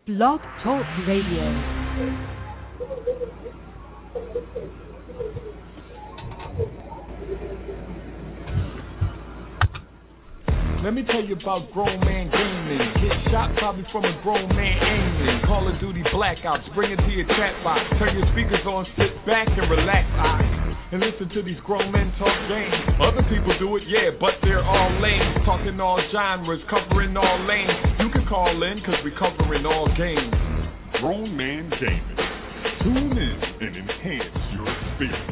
Blog Talk Radio. Let me tell you about grown man gaming. Get shot probably from a grown man aiming. Call of Duty blackouts, bring it to your chat box. Turn your speakers on, sit back and relax, and listen to these grown men talk games. Other people do it, yeah, but they're all lame. Talking all genres, covering all lanes. You can call in, cause we covering all games. Grown man gaming. Tune in and enhance your experience.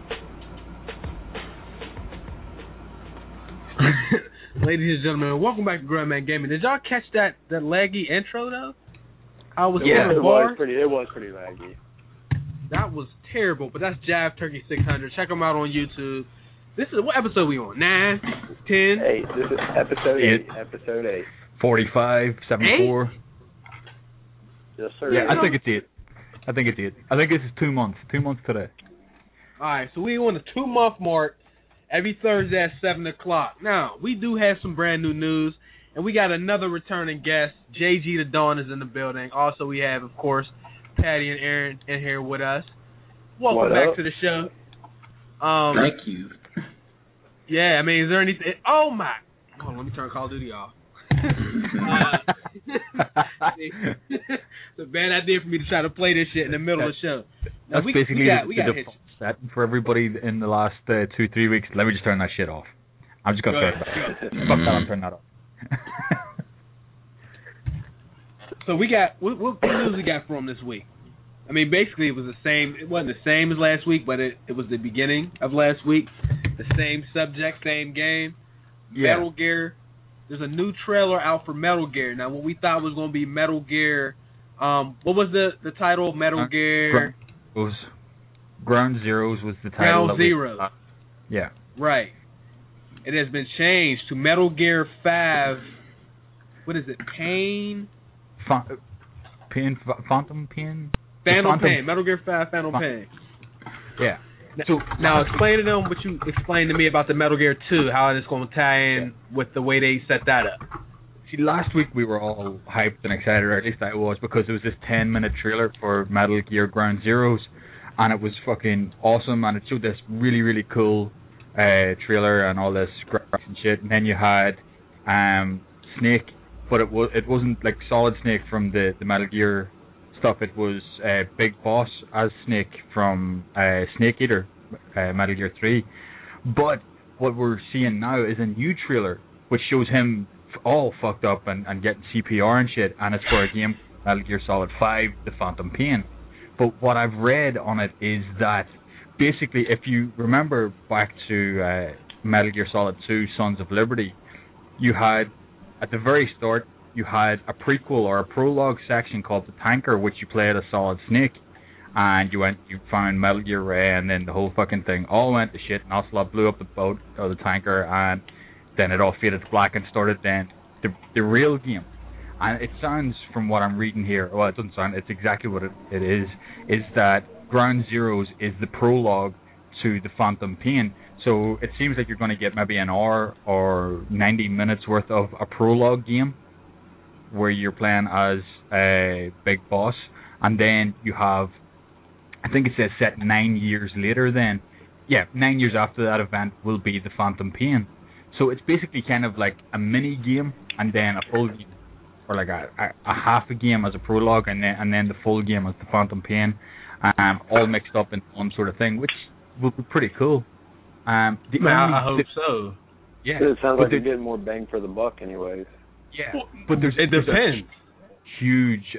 Ladies and gentlemen, welcome back to Grown Man Gaming. Did y'all catch that laggy intro though? It was pretty laggy. That was terrible, but that's Jav Turkey 600. Check them out on YouTube. This is what episode we on? 9, 10, 8. This is episode 8. Episode 8. 45, 74. 8? Yes, sir. Yeah, I think it's 8. I think this is 2 months. 2 months today. All right, so we on the 2-month mark. Every Thursday at 7 o'clock. Now, we do have some brand new news, and we got another returning guest. JG the Dawn is in the building. Also, we have, of course, Patty and Aaron in here with us. Welcome back to the show. Thank you. Yeah, I mean, is there anything? Oh, my. Hold on, let me turn Call of Duty off. It's a bad idea for me to try to play this shit in the middle of the show. That's basically the default set for everybody in the last 2-3 weeks. Let me just turn that shit off. I'm just gonna turn that off. Fuck that, I'm turning that off. So we got what news we got from this week? I mean, basically it was the same. It wasn't the same as last week, but it was the beginning of last week. The same subject, same game. Yeah. Metal Gear. There's a new trailer out for Metal Gear. Now, what we thought was going to be Metal Gear. What was the title? Metal Gear. It was Ground Zeroes was the title. Ground Zeroes. Yeah. Right. It has been changed to Metal Gear 5. What is it? Pain? Phantom Pain? Phantom Pain. Metal Gear 5 Phantom Pain. Yeah. So now explain to them what you explained to me about the Metal Gear 2, how it's going to tie in with the way they set that up. See, last week we were all hyped and excited, or at least I was, because it was this 10-minute trailer for Metal Gear Ground Zeroes, and it was fucking awesome, and it showed this really, really cool trailer and all this graphics and shit. And then you had Snake, but it wasn't like Solid Snake from the Metal Gear stuff. It was Big Boss as Snake from Snake Eater, Metal Gear 3. But what we're seeing now is a new trailer which shows him all fucked up and getting CPR and shit, and it's for a game Metal Gear Solid 5, The Phantom Pain. But what I've read on it is that basically, if you remember back to Metal Gear Solid 2, Sons of Liberty, you had, at the very start, you had a prequel or a prologue section called The Tanker, which you played as Solid Snake, and you found Metal Gear Ray, and then the whole fucking thing all went to shit, and Ocelot blew up the boat, or the tanker, and then it all faded to black and started then the real game. And it sounds, from what I'm reading here, well, it doesn't sound, it's exactly what it is that Ground Zeroes is the prologue to The Phantom Pain. So it seems like you're going to get maybe an hour or 90 minutes worth of a prologue game where you're playing as a Big Boss, and then you have, I think it says set 9 years later then. Yeah, 9 years after that event will be The Phantom Pain. So it's basically kind of like a mini game and then a full game, or like a half a game as a prologue, and then the full game as The Phantom Pain, all mixed up in one sort of thing, which will be pretty cool. I hope so. Yeah, it sounds like you're getting more bang for the buck, anyways. Yeah, but it depends. Huge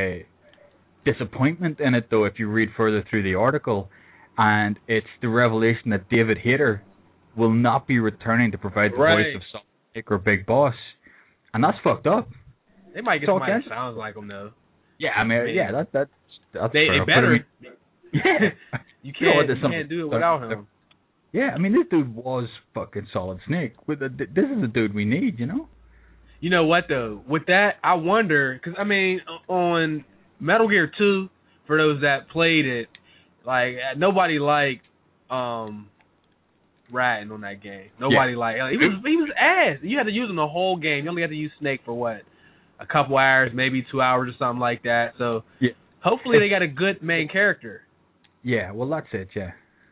disappointment in it, though, if you read further through the article, and it's the revelation that David Hayter will not be returning to provide the voice of Solid Snake or Big Boss, and that's fucked up. They might get somebody that sounds like him, though. Yeah, I mean, that's they better. Yeah, you can't do it without him. Yeah, I mean, this dude was fucking Solid Snake. This is the dude we need, you know? You know what, though? With that, I wonder, because, I mean, on Metal Gear 2, for those that played it, like, nobody liked Raiden on that game. Nobody liked... He was ass. You had to use him the whole game. You only had to use Snake for, what, a couple hours, maybe 2 hours or something like that. So hopefully they got a good main character. Yeah, well, that's it, yeah.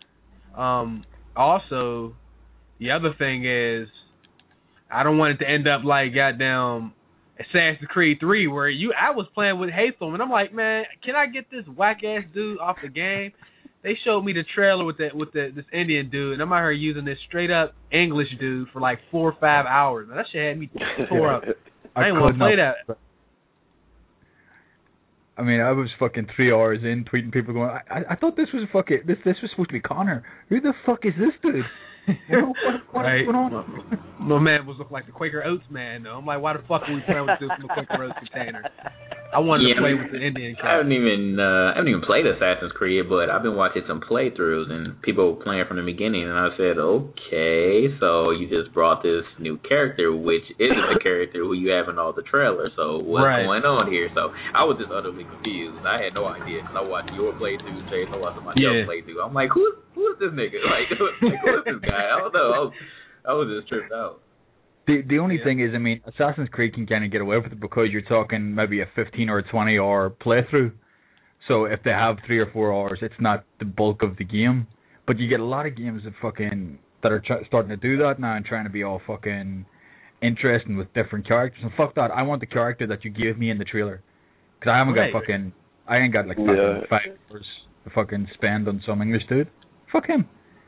Also, the other thing is, I don't want it to end up like goddamn Assassin's Creed 3, where I was playing with Hatham, and I'm like, man, can I get this whack-ass dude off the game? They showed me the trailer with this Indian dude, and I'm out here using this straight-up English dude for like 4 or 5 hours. Man, that shit had me tore up. I didn't want to play that. I mean, I was fucking 3 hours in, tweeting people going, I thought this was fucking, this was supposed to be Connor. Who the fuck is this dude? What's going on? My man was looking like the Quaker Oats man, though. I'm like, why the fuck are we playing with dude from the Quaker Oats container? I wanted to play with the Indian character. I haven't even played Assassin's Creed, but I've been watching some playthroughs and people playing from the beginning, and I said, okay, so you just brought this new character, which isn't the character who you have in all the trailers, so what's going on here? So I was just utterly confused. I had no idea, because I watched your playthrough, Chase, I watched somebody else's playthrough. I'm like, who is this nigga? Like, who is this guy? I don't know. I was just tripped out. The only thing is, I mean, Assassin's Creed can kind of get away with it because you're talking maybe a 15 or a 20 hour playthrough. So if they have 3 or 4 hours, it's not the bulk of the game. But you get a lot of games that are starting to do that now and trying to be all fucking interesting with different characters. And fuck that, I want the character that you gave me in the trailer. Because I haven't got I ain't got like fucking 5 hours to fucking spend on some English dude. Fuck him.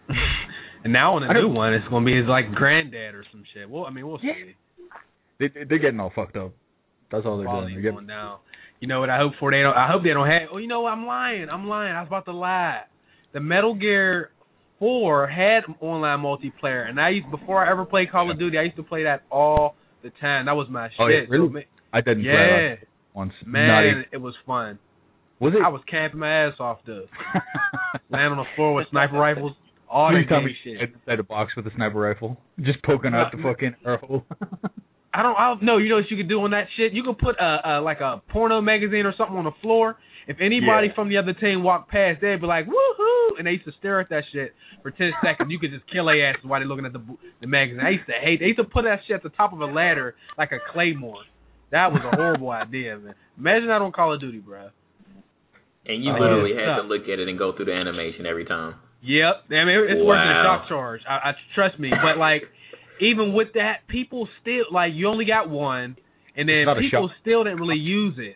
And now on the new one, it's going to be his, like, granddad or some shit. Well, I mean, we'll see. They're getting all fucked up. That's all they're doing. They're going down. You know what I hope for? I hope they don't have... Oh, you know what? I'm lying. I was about to lie. The Metal Gear 4 had online multiplayer. And before I ever played Call of Duty, I used to play that all the time. That was my shit. Oh, yeah, really? So, I didn't play that once. Man, it was fun. Was it? I was camping my ass off, though. Laying on the floor with sniper rifles. All that shit. Inside a box with a sniper rifle, just poking out the fucking air hole. I don't know. You know what you could do on that shit? You could put like a porno magazine or something on the floor. If anybody from the other team walked past, they'd be like, woohoo! And they used to stare at that shit for 10 seconds. You could just kill their ass while they're looking at the magazine. I used to hate. They used to put that shit at the top of a ladder like a claymore. That was a horrible idea, man. Imagine that on Call of Duty, bro. And you literally had to look at it and go through the animation every time. Yep, I mean it's worth the shock charge. I trust me, but like even with that, people still like you only got one, and then people still didn't really use it.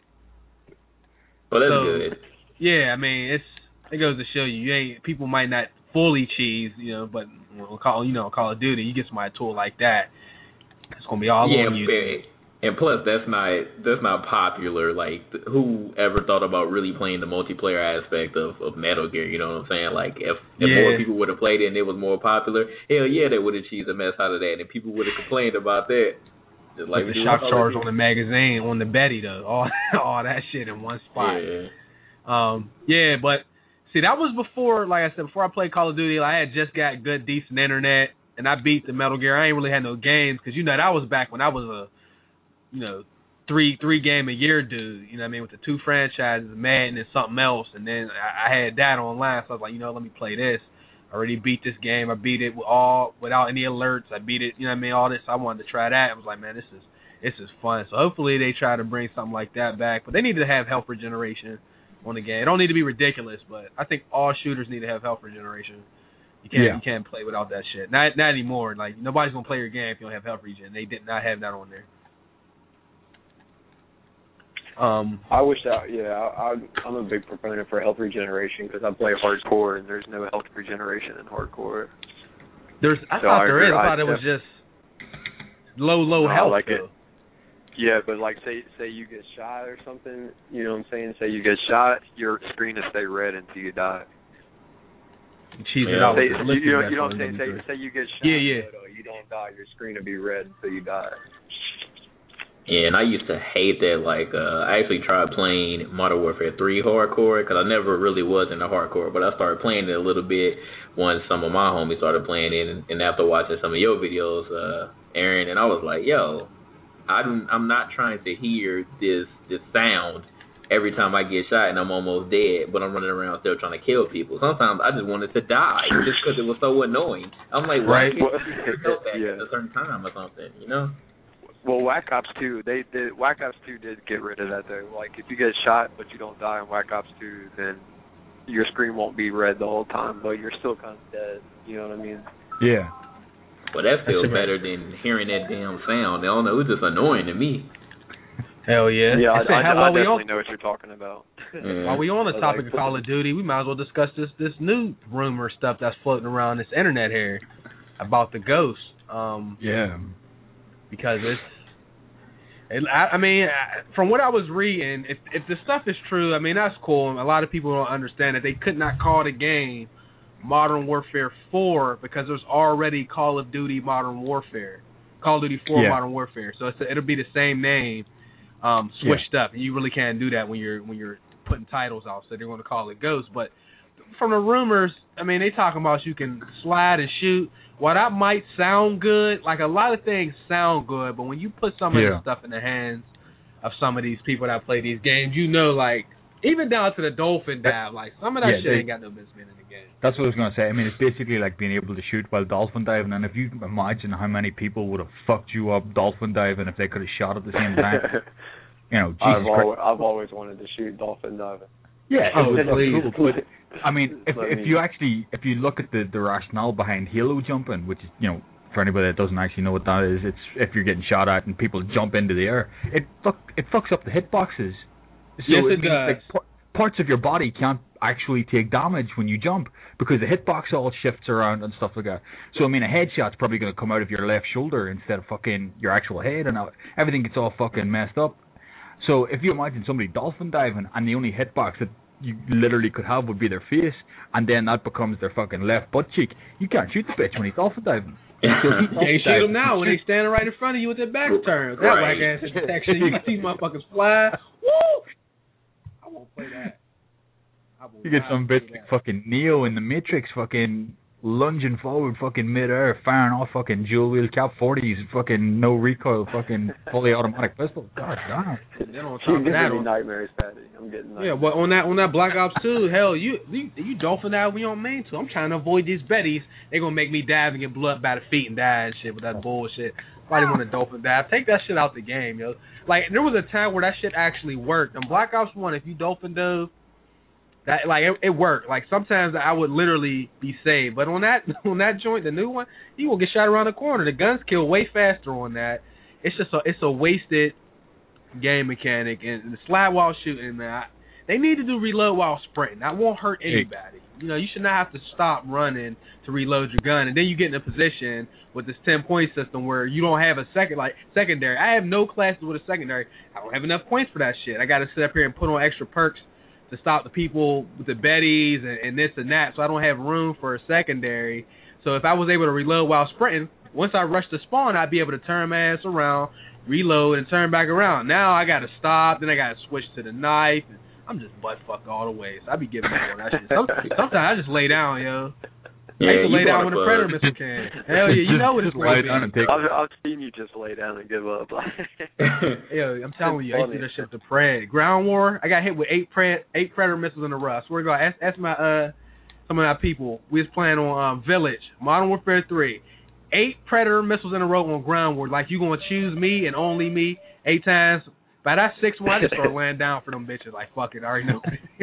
Well, that's good. Yeah, I mean it goes to show people might not fully cheese, but Call of Duty, you get somebody a tool like that, it's gonna be all on you. And plus, that's not popular. Like, who ever thought about really playing the multiplayer aspect of Metal Gear? You know what I'm saying? Like, if more people would have played it and it was more popular, hell yeah, they would have cheesed the mess out of that, and people would have complained about that. Just like the shock charge on the magazine, on the Betty, though, all that shit in one spot. Yeah. But see, that was before, like I said, before I played Call of Duty. Like, I had just got good, decent internet, and I beat the Metal Gear. I ain't really had no games because that was back when I was a 3 game a year dude, you know what I mean, with the 2 franchises, Madden and something else, and then I had that online, so I was like, let me play this. I already beat this game. I beat it without any alerts. I beat it, all this. I wanted to try that. I was like, man, this is fun. So hopefully they try to bring something like that back, but they need to have health regeneration on the game. It don't need to be ridiculous, but I think all shooters need to have health regeneration. You can't play without that shit. Not anymore. Like, nobody's gonna play your game if you don't have health regen. They did not have that on there. I wish that, I'm a big proponent for health regeneration because I play hardcore and there's no health regeneration in hardcore. I thought it was just low health. Like it. Yeah, but like say you get shot or something, you know what I'm saying? Say you get shot, your screen will stay red until you die. Say you get shot, but you don't die, your screen will be red until you die. Yeah, and I used to hate that. Like, I actually tried playing Modern Warfare 3 hardcore because I never really was into hardcore, but I started playing it a little bit once some of my homies started playing it, and after watching some of your videos, Aaron, and I was like, yo, I'm not trying to hear this sound every time I get shot and I'm almost dead, but I'm running around still trying to kill people. Sometimes I just wanted to die just because it was so annoying. I'm like, why can't you go back at a certain time or something, Well, Whack Ops 2, Whack Ops 2 did get rid of that though. Like if you get shot but you don't die in Whack Ops 2, then your screen won't be red the whole time, but you're still kind of dead. You know what I mean? Yeah. Well, that feels better than hearing that damn sound. I don't know, it's just annoying to me. Hell yeah. Yeah, I definitely know what you're talking about. Yeah. While we on the topic of Call of Duty, we might as well discuss this new rumor stuff that's floating around this internet here about the Ghost. Yeah. Because I mean, from what I was reading, if the stuff is true, I mean, that's cool. A lot of people don't understand that they could not call the game Modern Warfare 4 because there's already Call of Duty Modern Warfare. Call of Duty 4 Modern Warfare. So it'll be the same name switched up. And you really can't do that when you're putting titles out. So they're going to call it Ghost. But from the rumors, I mean, they talking about you can slide and shoot. While that might sound good, like a lot of things sound good, but when you put some of this stuff in the hands of some of these people that play these games, you know, like, even down to the dolphin dive, like, some of that shit ain't got no business being in the game. That's what I was going to say. I mean, it's basically like being able to shoot while dolphin diving, and if you imagine how many people would have fucked you up dolphin diving if they could have shot at the same time, you know, I've always wanted to shoot dolphin diving. Yeah, it cool, but I mean, if you look at the rationale behind halo jumping, which is, you know, for anybody that doesn't actually know what that is, it's if you're getting shot at and people jump into the air, it fucks up the hitboxes. So yes, it does. Like, parts of your body can't actually take damage when you jump because the hitbox all shifts around and stuff like that. So I mean, a headshot's probably going to come out of your left shoulder instead of fucking your actual head, and everything gets all fucking messed up. So if you imagine somebody dolphin diving and the only hitbox that you literally could have would be their face, and then that becomes their fucking left butt cheek, you can't shoot the bitch when he's dolphin diving. So you can't shoot them now when they standing right in front of you with their backs turned. That whack ass detection, you can see motherfuckers fly. Woo! I won't play that. You get some bitch like fucking Neo in the Matrix, fucking lunging forward, fucking midair, firing off fucking dual wheel cap 40s, fucking no recoil, fucking fully automatic pistol. God damn. Then on top of that, nightmares, Patty. I'm getting nightmares. Yeah, but on that Black Ops 2, hell, you dolphin dive when you on main 2. I'm trying to avoid these betties. They gonna make me dive and get blew up by the feet and die and shit with that bullshit. Nobody want to dolphin dive. Take that shit out the game, yo. Like, there was a time where that shit actually worked. On Black Ops 1, if you dolphin dove, that, like, it worked. Like, sometimes I would literally be saved. But on that joint, the new one, you will get shot around the corner. The guns kill way faster on that. It's just a wasted game mechanic. And the slide while shooting, man, they need to do reload while sprinting. That won't hurt anybody. You know, you should not have to stop running to reload your gun. And then you get in a position with this 10-point system where you don't have a secondary. I have no classes with a secondary. I don't have enough points for that shit. I got to sit up here and put on extra perks to stop the people with the betties and this and that, so I don't have room for a secondary. So if I was able to reload while sprinting, once I rushed the spawn, I'd be able to turn my ass around, reload, and turn back around. Now I got to stop, then I got to switch to the knife. And I'm just butt fucked all the way, so I be giving up on that shit. Sometimes I just lay down, yo. Yeah, I used to lay down when the Predator missile came. Hell yeah, you know what it's like. I've seen you just lay down and give up. Yeah, I'm telling you, I used to do that shit to Pred. Ground War, I got hit with 8 Predator missiles in a row. I swear to God, ask my some of my people. We was playing on Village, Modern Warfare 3. 8 Predator missiles in a row on Ground War. Like, you gonna choose me and only me 8 times. By that 6th one, I just started laying down for them bitches. Like, fuck it, I already know.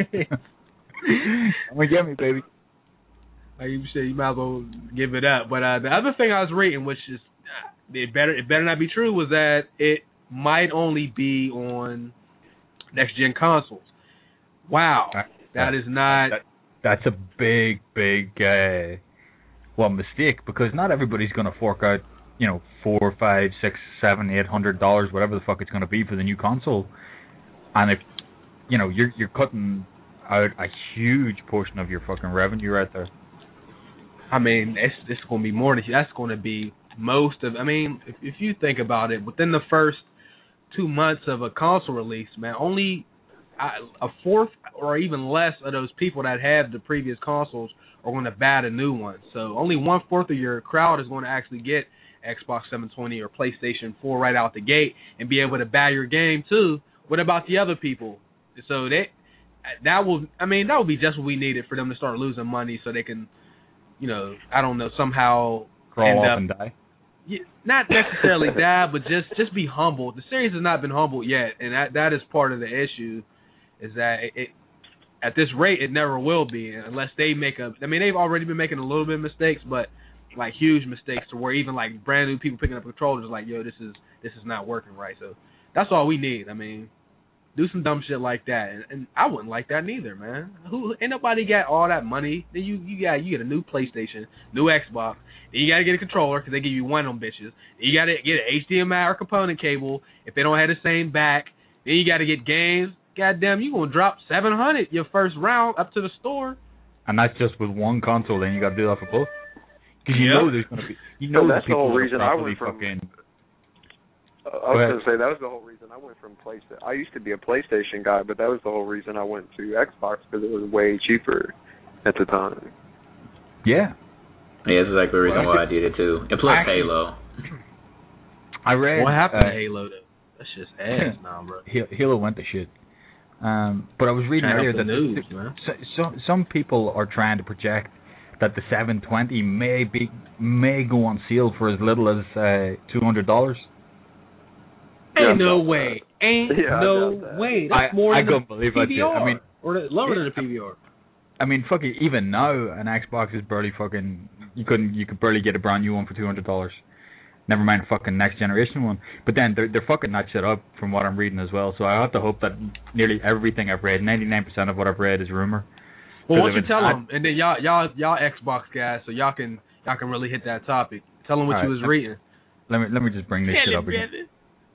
I'm gonna get me, baby. Like you said, you might as well give it up. But the other thing I was reading, which is it better not be true, was that it might only be on next gen consoles. Wow, that is not. That's a big mistake, because not everybody's gonna fork out, you know, $400, $500, $600, $700, $800, whatever the fuck it's gonna be for the new console, and if you know you're cutting out a huge portion of your fucking revenue right there. I mean, it's going to be more than that's going to be most of. I mean, if you think about it, within the first 2 months of a console release, man, only a fourth or even less of those people that have the previous consoles are going to buy the new one. So only 1/4 of your crowd is going to actually get Xbox 720 or PlayStation 4 right out the gate and be able to buy your game too. What about the other people? So that will be just what we needed for them to start losing money, so they can, you know, I don't know, somehow crawl up and die. not necessarily that, but just be humble. The series has not been humbled yet, and that is part of the issue. Is that it at this rate it never will be unless they make a. I mean, they've already been making a little bit of mistakes, but like huge mistakes to where even like brand new people picking up controllers like, yo, this is not working right. So that's all we need. I mean, do some dumb shit like that, and I wouldn't like that neither, man. Ain't nobody got all that money. Then you get a new PlayStation, new Xbox. Then you got to get a controller because they give you one of them bitches. Then you got to get an HDMI or component cable if they don't have the same back. Then you got to get games. Goddamn, you gonna drop $700 your first round up to the store. And that's just with one console. Then you got to do that for both. Because you know there's gonna be. You know that's the whole reason I went from. I was going to say, that was the whole reason I went from PlayStation. I used to be a PlayStation guy, but that was the whole reason I went to Xbox, because it was way cheaper at the time. Yeah. Yeah, that's exactly the reason why I did it, too. And plus Halo. I read... What happened to Halo, though? That's just ass now, bro. Halo went to shit. But I was reading earlier that news, some people are trying to project that the 720 may go on sale for as little as $200. Ain't no way. No way. That's more than couldn't believe PVR. I mean, or lower than a PVR. I mean, fucking even now, an Xbox is barely fucking. You could barely get a brand new one for $200. Never mind a fucking next generation one. But then they're fucking that shit up from what I'm reading as well. So I have to hope that nearly everything I've read, 99% of what I've read is rumor. Well, why don't you tell them, and then y'all Xbox guys, so y'all can really hit that topic. Tell them what you was reading. Let me just bring this shit up again.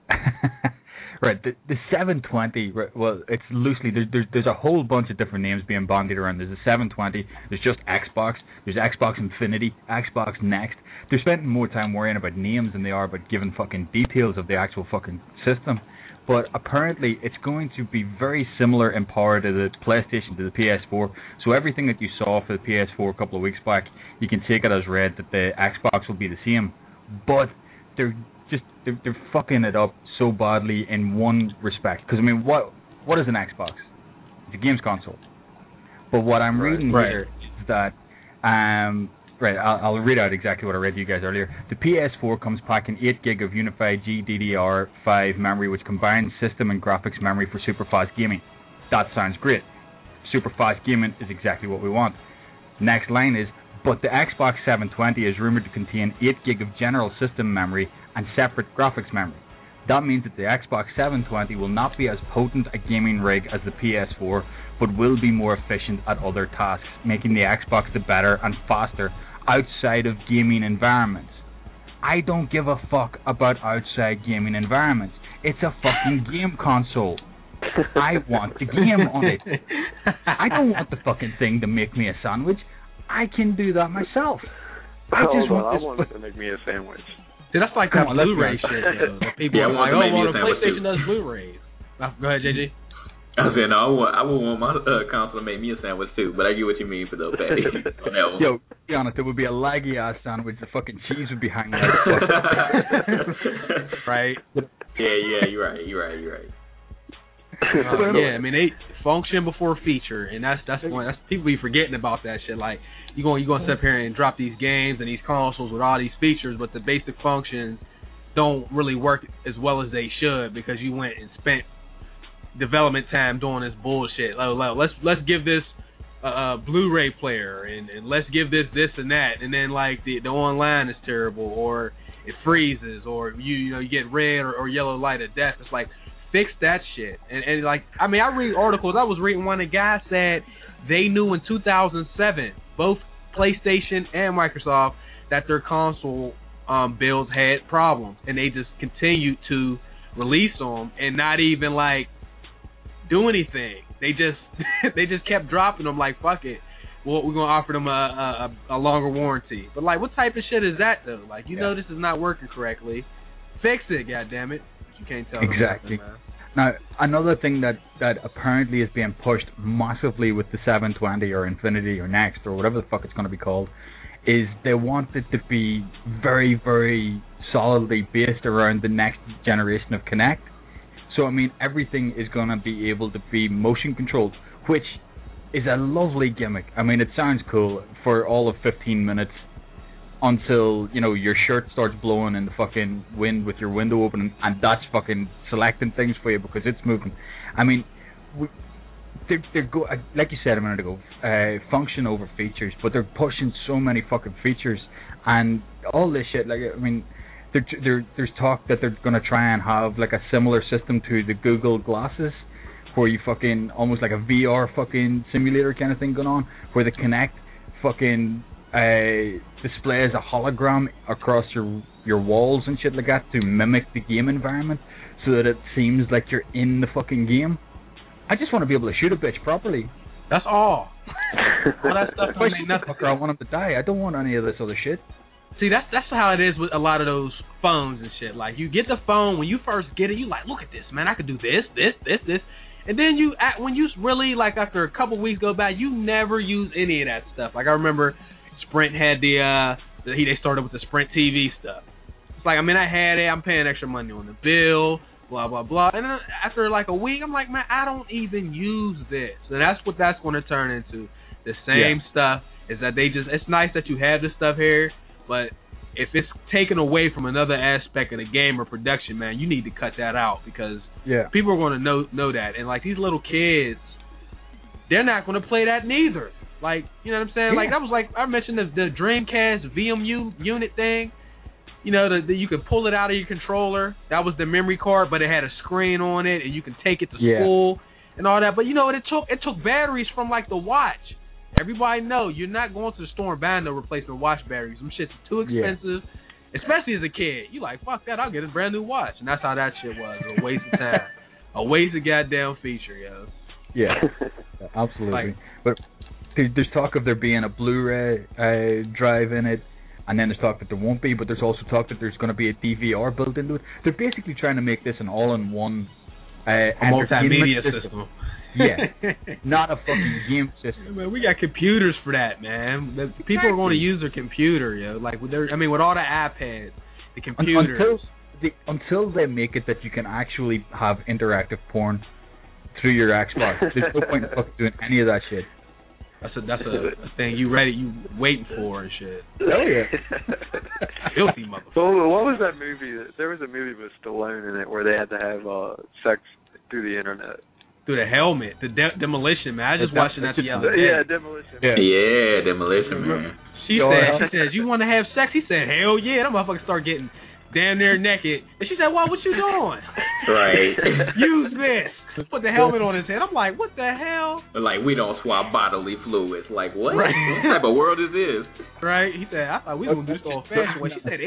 Right, the 720. Well, it's loosely there's a whole bunch of different names being bandied around. There's a 720. There's just Xbox. There's Xbox Infinity. Xbox Next. They're spending more time worrying about names than they are about giving fucking details of the actual fucking system. But apparently, it's going to be very similar in power to the PlayStation, to the PS4. So everything that you saw for the PS4 a couple of weeks back, you can take it as read that the Xbox will be the same. But they're fucking it up so badly in one respect. Because I mean, what is an Xbox? It's a games console. But what I'm reading here is that I'll read out exactly what I read to you guys earlier. The PS4 comes packing 8 gig of unified GDDR5 memory, which combines system and graphics memory for super fast gaming. That sounds great. Super fast gaming is exactly what we want. Next line is, but the Xbox 720 is rumored to contain 8 gig of general system memory and separate graphics memory. That means that the Xbox 720 will not be as potent a gaming rig as the PS4, but will be more efficient at other tasks, making the Xbox the better and faster outside of gaming environments. I don't give a fuck about outside gaming environments. It's a fucking game console. I want the game on it. I don't want the fucking thing to make me a sandwich. I can do that myself. I want it to make me a sandwich. Dude, that's like that Blu-ray shit, though. People are like, the PlayStation does Blu-rays. Go ahead, JJ. I was saying, no, I would want my console to make me a sandwich, too, but I get what you mean for those days. Yo, be honest, it would be a laggy-ass sandwich. The fucking cheese would be hanging out. Right? Yeah, you're right. Yeah, I mean, they function before feature, and that's people be forgetting about that shit. Like, you're going to sit up here and drop these games and these consoles with all these features, but the basic functions don't really work as well as they should because you went and spent development time doing this bullshit. Let's give this a Blu-ray player and let's give this and that, and then like the online is terrible or it freezes or you get red or yellow light of death. It's like, fix that shit. And like, I mean, I read articles. I was reading one, a guy said they knew in 2007, both PlayStation and Microsoft, that their console builds had problems, and they just continued to release them and not even like do anything. They just kept dropping them like, fuck it. Well, we're gonna offer them a longer warranty. But like, what type of shit is that though? Like, know this is not working correctly. Fix it, goddammit. You can't tell exactly. Them nothing, now, another thing that apparently is being pushed massively with the 720 or Infinity or Next or whatever the fuck it's going to be called is they want it to be very, very solidly based around the next generation of Kinect. So, I mean, everything is going to be able to be motion controlled, which is a lovely gimmick. I mean, it sounds cool for all of 15 minutes. until, you know, your shirt starts blowing in the fucking wind with your window open, and that's fucking selecting things for you because it's moving. I mean, they're like you said a minute ago, function over features, but they're pushing so many fucking features and all this shit. Like, I mean, there's talk that they're gonna try and have like a similar system to the Google Glasses, where you fucking almost like a VR fucking simulator kind of thing going on, where the Kinect fucking displays a hologram across your walls and shit like that to mimic the game environment, so that it seems like you're in the fucking game. I just want to be able to shoot a bitch properly. That's all. All that stuff don't mean nothing. I want him to die. I don't want any of this other shit. See, that's how it is with a lot of those phones and shit. Like, you get the phone, when you first get it, you like, look at this, man, I could do this. And then when you really, like, after a couple weeks go by, you never use any of that stuff. Like, I remember Sprint had they started with the Sprint TV stuff. It's like, I mean, I had it, I'm paying extra money on the bill, blah, blah, blah. And then after like a week, I'm like, man, I don't even use this. And that's what that's going to turn into. The same stuff is that it's nice that you have this stuff here, but if it's taken away from another aspect of the game or production, man, you need to cut that out, because people are going to know that. And like, these little kids, they're not going to play that neither. Like, you know what I'm saying? Like, that was like, I mentioned the Dreamcast VMU unit thing. You know, you could pull it out of your controller. That was the memory card, but it had a screen on it, and you can take it to school and all that. But you know what? It took batteries from like the watch. Everybody know you're not going to the store and buying no replacement watch batteries. Them shit's too expensive, especially as a kid. You like, fuck that, I'll get a brand new watch. And that's how that shit was. A waste of time. A waste of goddamn feature, yo. Yeah, absolutely. Like, but there's talk of there being a Blu-ray drive in it, and then there's talk that there won't be, but there's also talk that there's going to be a DVR built into it. They're basically trying to make this an all-in-one multimedia system. Yeah, not a fucking game system. Man, we got computers for that, man. People are going to use their computer, yo. Like, with all the iPads, the computers. Until they make it that you can actually have interactive porn through your Xbox, there's no point in fucking doing any of that shit. That's a thing you waiting for and shit. Oh yeah. Filthy motherfucker. So what was that movie? There was a movie with Stallone in it where they had to have sex through the internet. Through the helmet, the Demolition Man. I just watched that the other day. Yeah, Demolition. Yeah, Demolition Man. She said, you want to have sex? He said, hell yeah. That motherfucker start getting damn near naked. And she said, what you doing? Right. Use this. Put the helmet on his head. I'm like, what the hell? Like, we don't swap bodily fluids. Like, what? Right. What type of world is this? Right. He said, I thought we were going to do this old-fashioned way. She said,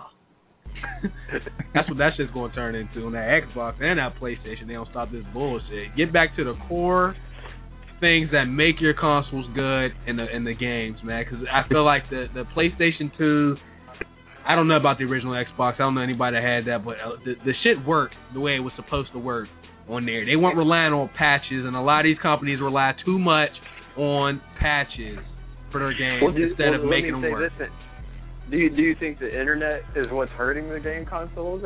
ew. That's what that shit's going to turn into on that Xbox and that PlayStation. They don't stop this bullshit. Get back to the core things that make your consoles good in the games, man. Because I feel like the PlayStation 2, I don't know about the original Xbox. I don't know anybody that had that, but the shit worked the way it was supposed to work on there. They weren't relying on patches, and a lot of these companies rely too much on patches for their games instead of making them work. Listen, do you think the internet is what's hurting the game consoles?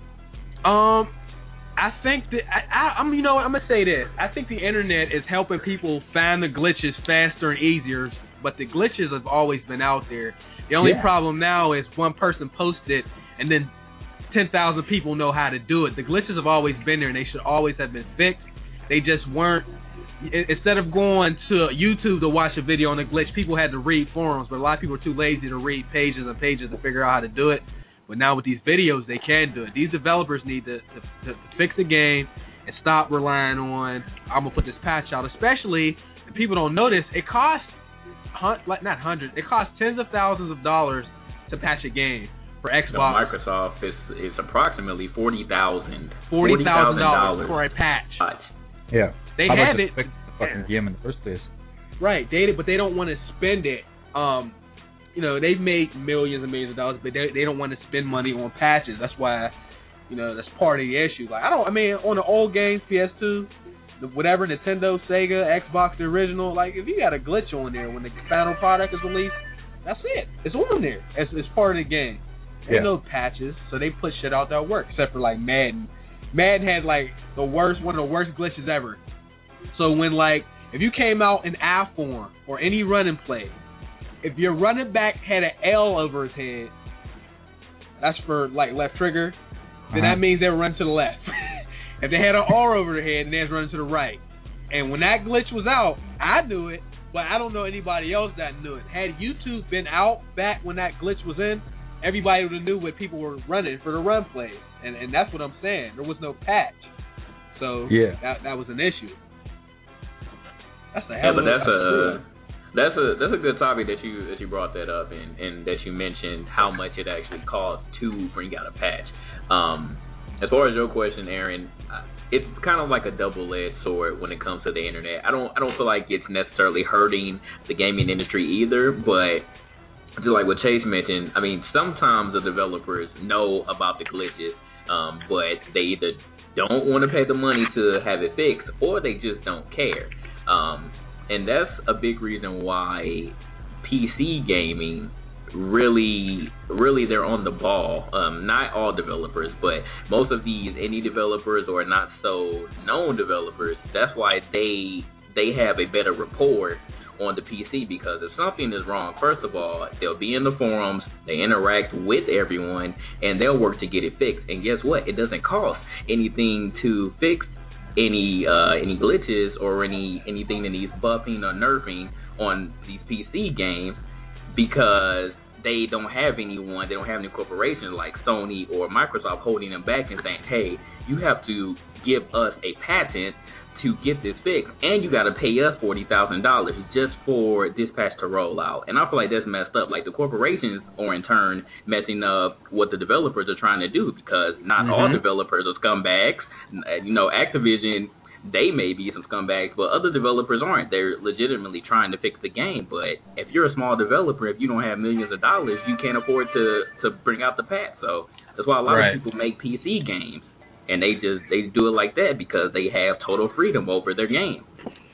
I think that I'm gonna say this. I think the internet is helping people find the glitches faster and easier, but the glitches have always been out there. The only problem now is one person posted it, and then 10,000 people know how to do it. The glitches have always been there, and they should always have been fixed. They just weren't. Instead of going to YouTube to watch a video on a glitch, people had to read forums, but a lot of people are too lazy to read pages and pages to figure out how to do it. But now with these videos, they can do it. These developers need to fix the game and stop relying on, I'm going to put this patch out. Especially, if people don't know this, it costs, not hundreds, it costs tens of thousands of dollars to patch a game. For Xbox, so Microsoft is approximately $40,000 for a patch. Yeah, they have it. Fix the fucking game in the first place. Right, but they don't want to spend it. They've made millions and millions of dollars, but they don't want to spend money on patches. That's why, that's part of the issue. Like, on the old games, PS2, whatever, Nintendo, Sega, Xbox, the original, like, if you got a glitch on there when the final product is released, that's it. It's on there. It's part of the game. There's no patches, so they put shit out that works, except for like Madden. Madden had like one of the worst glitches ever. So when if you came out in I form or any run and play, if your running back had an L over his head, that's for like left trigger, then that means they were running to the left. If they had an R over their head, then they was running to the right. And when that glitch was out, I knew it, but I don't know anybody else that knew it. Had YouTube been out back when that glitch was in, everybody would have knew what people were running for the run plays. And that's what I'm saying. There was no patch. So that was an issue. That's a hell of that's a good topic that you brought that up and that you mentioned how much it actually costs to bring out a patch. As far as your question, Aaron, it's kind of like a double-edged sword when it comes to the internet. I don't feel like it's necessarily hurting the gaming industry either, but just like what Chase mentioned, I mean, sometimes the developers know about the glitches, but they either don't want to pay the money to have it fixed, or they just don't care. And that's a big reason why PC gaming really they're on the ball. Not all developers, but most of these indie developers or not so known developers, that's why they have a better rapport on the PC, because if something is wrong, first of all, they'll be in the forums, they interact with everyone, and they'll work to get it fixed. And guess what? It doesn't cost anything to fix any glitches or anything that needs buffing or nerfing on these PC games, because they don't have anyone, they don't have any corporations like Sony or Microsoft holding them back and saying, hey, you have to give us a patent to get this fixed, and you got to pay us $40,000 just for this patch to roll out. And I feel like that's messed up. Like, the corporations are in turn messing up what the developers are trying to do, because not all developers are scumbags. You know, Activision, they may be some scumbags, but other developers aren't. They're legitimately trying to fix the game. But if you're a small developer, if you don't have millions of dollars, you can't afford to bring out the patch. So that's why a lot of people make PC games. And they do it like that because they have total freedom over their game.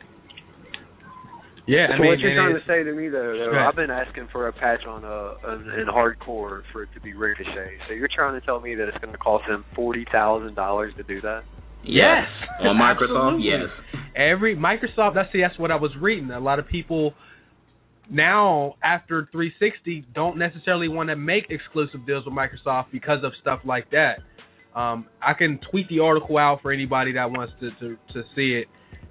Yeah, so what you're trying to say to me, though, I've been asking for a patch on in hardcore for it to be Ricochet. So you're trying to tell me that it's going to cost them $40,000 to do that? Yes. On Microsoft, yes. Every Microsoft, that's what I was reading. A lot of people now, after 360, don't necessarily want to make exclusive deals with Microsoft because of stuff like that. I can tweet the article out for anybody that wants to see it.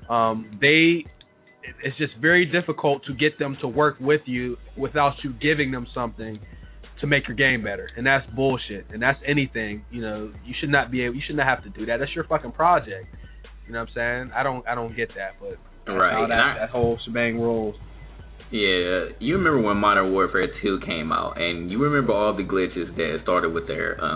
It's just very difficult to get them to work with you without you giving them something to make your game better, and that's bullshit. And that's anything, you know. You should not have to do that. That's your fucking project. You know what I'm saying? I don't get that, but right. That whole shebang rolls. Yeah, you remember when Modern Warfare 2 came out, and you remember all the glitches that started with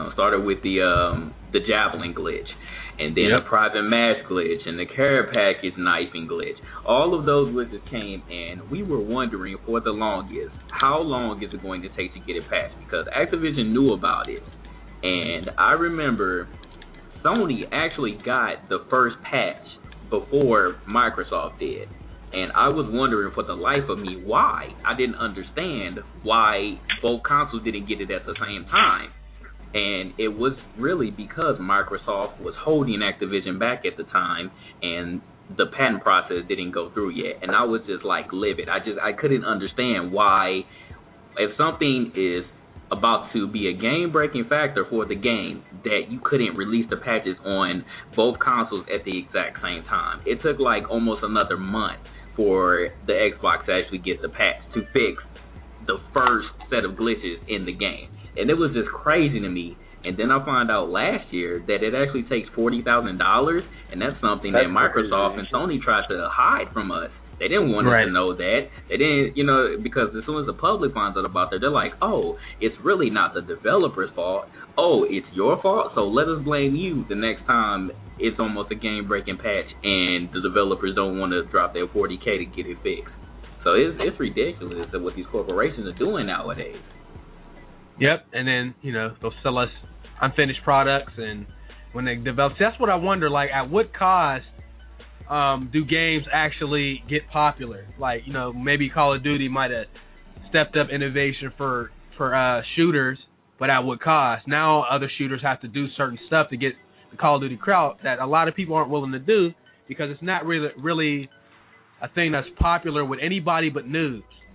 the Javelin glitch, and then the private match glitch, and the care package knifing glitch. All of those glitches came, and we were wondering for the longest, how long is it going to take to get it patched? Because Activision knew about it, and I remember Sony actually got the first patch before Microsoft did. And I was wondering for the life of me why. I didn't understand why both consoles didn't get it at the same time. And it was really because Microsoft was holding Activision back at the time, and the patent process didn't go through yet. And I was just like livid. I couldn't understand why, if something is about to be a game-breaking factor for the game, that you couldn't release the patches on both consoles at the exact same time. It took like almost another month for the Xbox to actually get the patch to fix the first set of glitches in the game. And it was just crazy to me. And then I found out last year that it actually takes $40,000, and that's something that Microsoft and Sony tried to hide from us. They didn't want us to know that. They didn't, because as soon as the public finds out about that, they're like, oh, it's really not the developer's fault. Oh, it's your fault, so let us blame you the next time it's almost a game-breaking patch and the developers don't want to drop their $40K to get it fixed. So it's ridiculous that what these corporations are doing nowadays. Yep, and then, they'll sell us unfinished products, and when they develop, that's what I wonder, like, at what cost do games actually get popular? Like, maybe Call of Duty might have stepped up innovation for shooters, but at what cost? Now other shooters have to do certain stuff to get the Call of Duty crowd that a lot of people aren't willing to do, because it's not really a thing that's popular with anybody but noobs.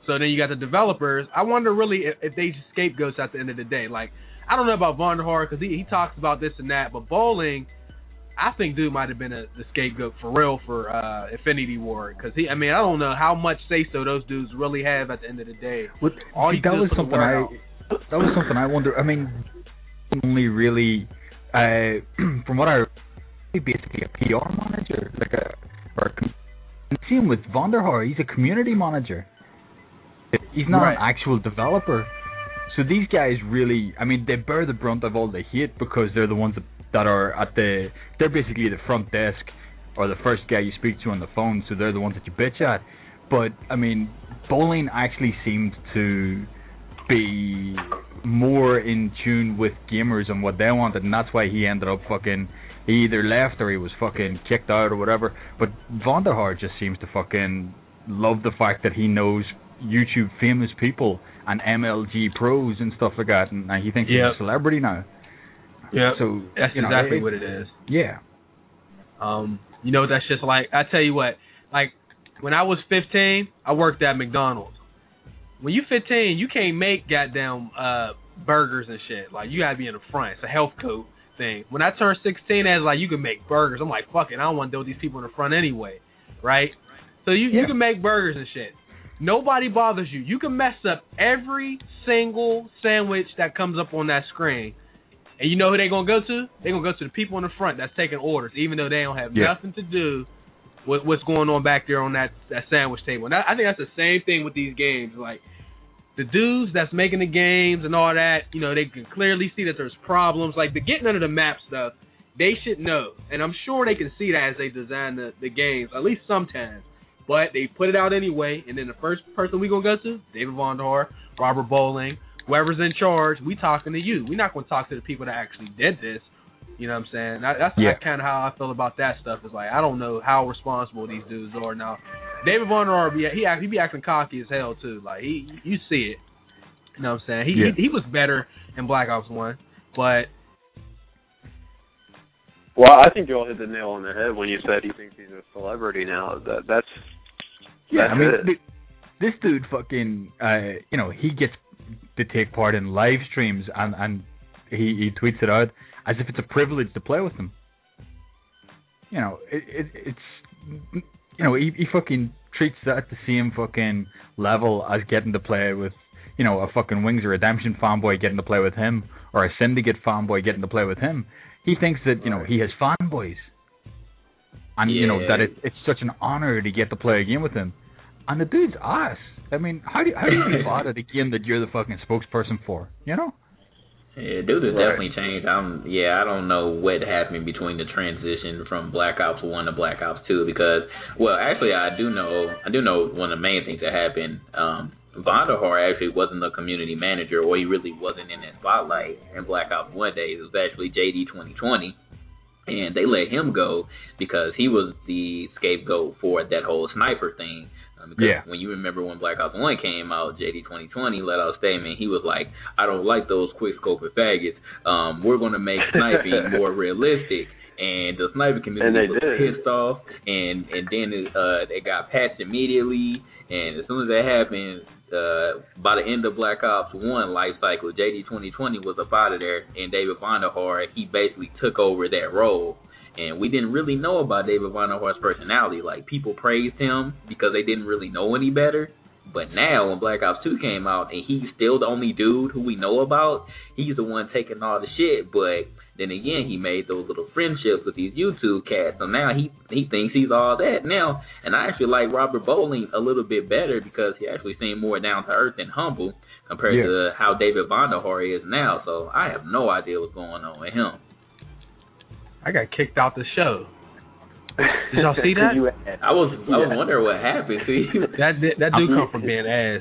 So then you got the developers. I wonder really if they scapegoats at the end of the day. Like, I don't know about Vonderhaar because he talks about this and that, but Bowling, I think dude might have been the scapegoat for real for Infinity Ward because I don't know how much say so those dudes really have at the end of the day. That was something I wonder. I mean, only really from what I basically a PR manager, same with Vonderhaar. He's a community manager. He's not an actual developer. So these guys really, they bear the brunt of all the hate because they're the ones that are they're basically the front desk or the first guy you speak to on the phone, so they're the ones that you bitch at. But, Bowling actually seemed to be more in tune with gamers and what they wanted, and that's why he ended up he either left or he was fucking kicked out or whatever. But Vonderhaar just seems to fucking love the fact that he knows YouTube famous people and MLG pros and stuff like that, and he thinks he's a celebrity now. Yeah, so that's exactly what it is. Yeah. That's just like, I tell you what, like when I was 15, I worked at McDonald's. When you 15, you can't make goddamn burgers and shit. Like, you gotta be in the front. It's a health code thing. When I turned 16, I was like, you can make burgers. I'm like, fuck it, I don't want to deal with these people in the front anyway, right? So you can make burgers and shit. Nobody bothers you. You can mess up every single sandwich that comes up on that screen. And you know who they're going to go to? They're going to go to the people in the front that's taking orders, even though they don't have nothing to do with what's going on back there on that sandwich table. And I think that's the same thing with these games. Like, the dudes that's making the games and all that, they can clearly see that there's problems. Like, the getting under the map stuff, they should know. And I'm sure they can see that as they design the games, at least sometimes. But they put it out anyway, and then the first person we going to go to, David Vonderhaar, Robert Bowling, whoever's in charge, we talking to you. We're not going to talk to the people that actually did this. You know what I'm saying? That's kind of how I feel about that stuff. It's like, I don't know how responsible these dudes are. Now, David Vonderhaar, he be acting cocky as hell, too. Like, you see it. You know what I'm saying? He was better in Black Ops 1, but... Well, I think you all hit the nail on the head when you said he thinks he's a celebrity now. That's it. This dude fucking, he gets to take part in live streams and he tweets it out as if it's a privilege to play with him. It's he fucking treats that at the same fucking level as getting to play with, a fucking Wings of Redemption fanboy getting to play with him, or a Syndicate fanboy getting to play with him. He thinks that, he has fanboys. And, that it's such an honor to get to play a game with him. And the dude's ass. How do you give out at a game that you're the fucking spokesperson for, Yeah, dude has definitely changed. I don't know what happened between the transition from Black Ops 1 to Black Ops 2 because, well, actually I do know one of the main things that happened. Vonderhaar actually wasn't a community manager, or he really wasn't in that spotlight in Black Ops 1 days. It was actually JD 2020, and they let him go because he was the scapegoat for that whole sniper thing. When you remember when Black Ops 1 came out, JD 2020 let out a statement. He was like, I don't like those quick-scoping faggots. We're going to make sniping more realistic. And the sniper community was pissed off, and then it got patched immediately. And as soon as that happened, by the end of Black Ops 1 life cycle, JD 2020 was up out of there, and David Vonderhaar, he basically took over that role. And we didn't really know about David Vonderhaar's personality. Like, people praised him because they didn't really know any better. But now, when Black Ops 2 came out, and he's still the only dude who we know about, he's the one taking all the shit. But then again, he made those little friendships with these YouTube cats. So now he thinks he's all that now. And I actually like Robert Bowling a little bit better because he actually seemed more down to earth and humble compared to how David Vonderhaar is now. So I have no idea what's going on with him. I got kicked out the show. Did y'all see that? I was wondering what happened to you. That dude come from being ass.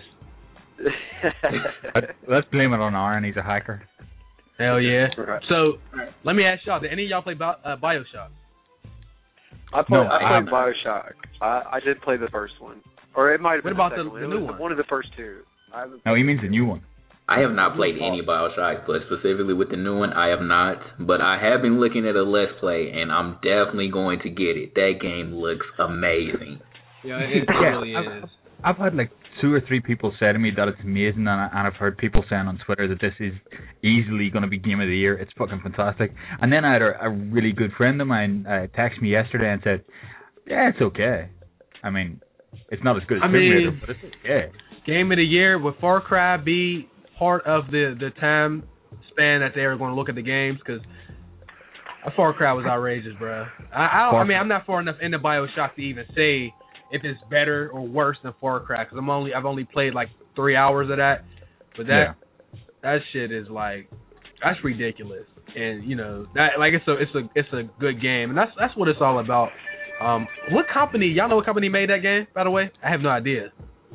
Let's blame it on Aaron. He's a hacker. Hell yeah. Right. So let me ask y'all: did any of y'all play BioShock? I played BioShock. I did play the first one, or it might have been the second the new one. One of the first two. No, he means the new one. I have not played any BioShock, but specifically with the new one, I have not. But I have been looking at a Let's Play, and I'm definitely going to get it. That game looks amazing. Yeah, it really is. I've had like 2 or 3 people say to me that it's amazing, and I've heard people saying on Twitter that this is easily going to be game of the year. It's fucking fantastic. And then I had a really good friend of mine text me yesterday and said, yeah, it's okay. I mean, it's not as good as Tomb Raider, but it's okay. Game of the year, would Far Cry be part of the time span that they were going to look at the games? Because Far Cry was outrageous, bro. I mean, I'm not far enough into BioShock to even say if it's better or worse than Far Cry, because I've only played like 3 hours of that. But that shit is like, that's ridiculous. And you know that, like, it's a good game, and that's what it's all about. What company? Y'all know what company made that game? By the way, I have no idea.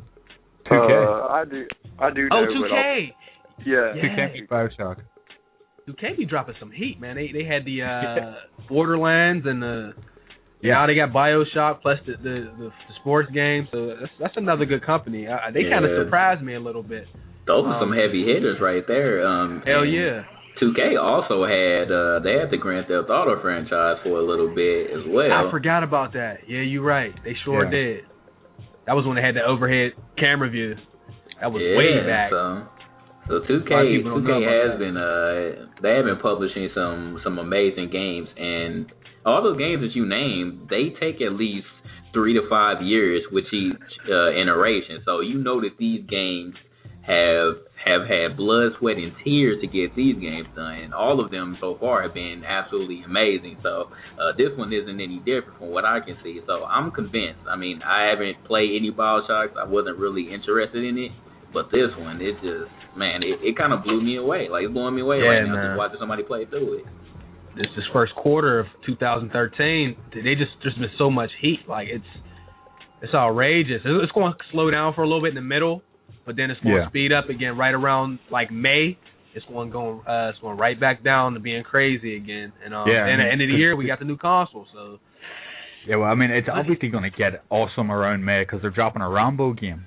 2K. I do know. Oh, 2K. Yeah. 2K BioShock. 2K be dropping some heat, man. They had the Borderlands and now they got BioShock plus the sports game. So that's another good company. They kind of surprised me a little bit. Those are some heavy hitters right there. Hell yeah. 2K also had they had the Grand Theft Auto franchise for a little bit as well. I forgot about that. Yeah, you're right. They sure did. That was when they had the overhead camera view. That was way back. So 2K has been they have been publishing some amazing games, and all those games that you named, they take at least 3 to 5 years with each iteration. So you know that these games have had blood, sweat, and tears to get these games done, and all of them so far have been absolutely amazing. So this one isn't any different from what I can see. So I'm convinced. I mean, I haven't played any BioShocks. I wasn't really interested in it, but this one, it just, man, it kind of blew me away. Like, it's blowing me away right now, just watching somebody play through it. This first quarter of 2013, there's been so much heat. Like, it's outrageous. It's going to slow down for a little bit in the middle, but then it's going to speed up again right around like May. It's going right back down to being crazy again. And at the end of the year, we got the new console. So yeah, well, I mean, it's obviously going to get awesome around May because they're dropping a Rambo game.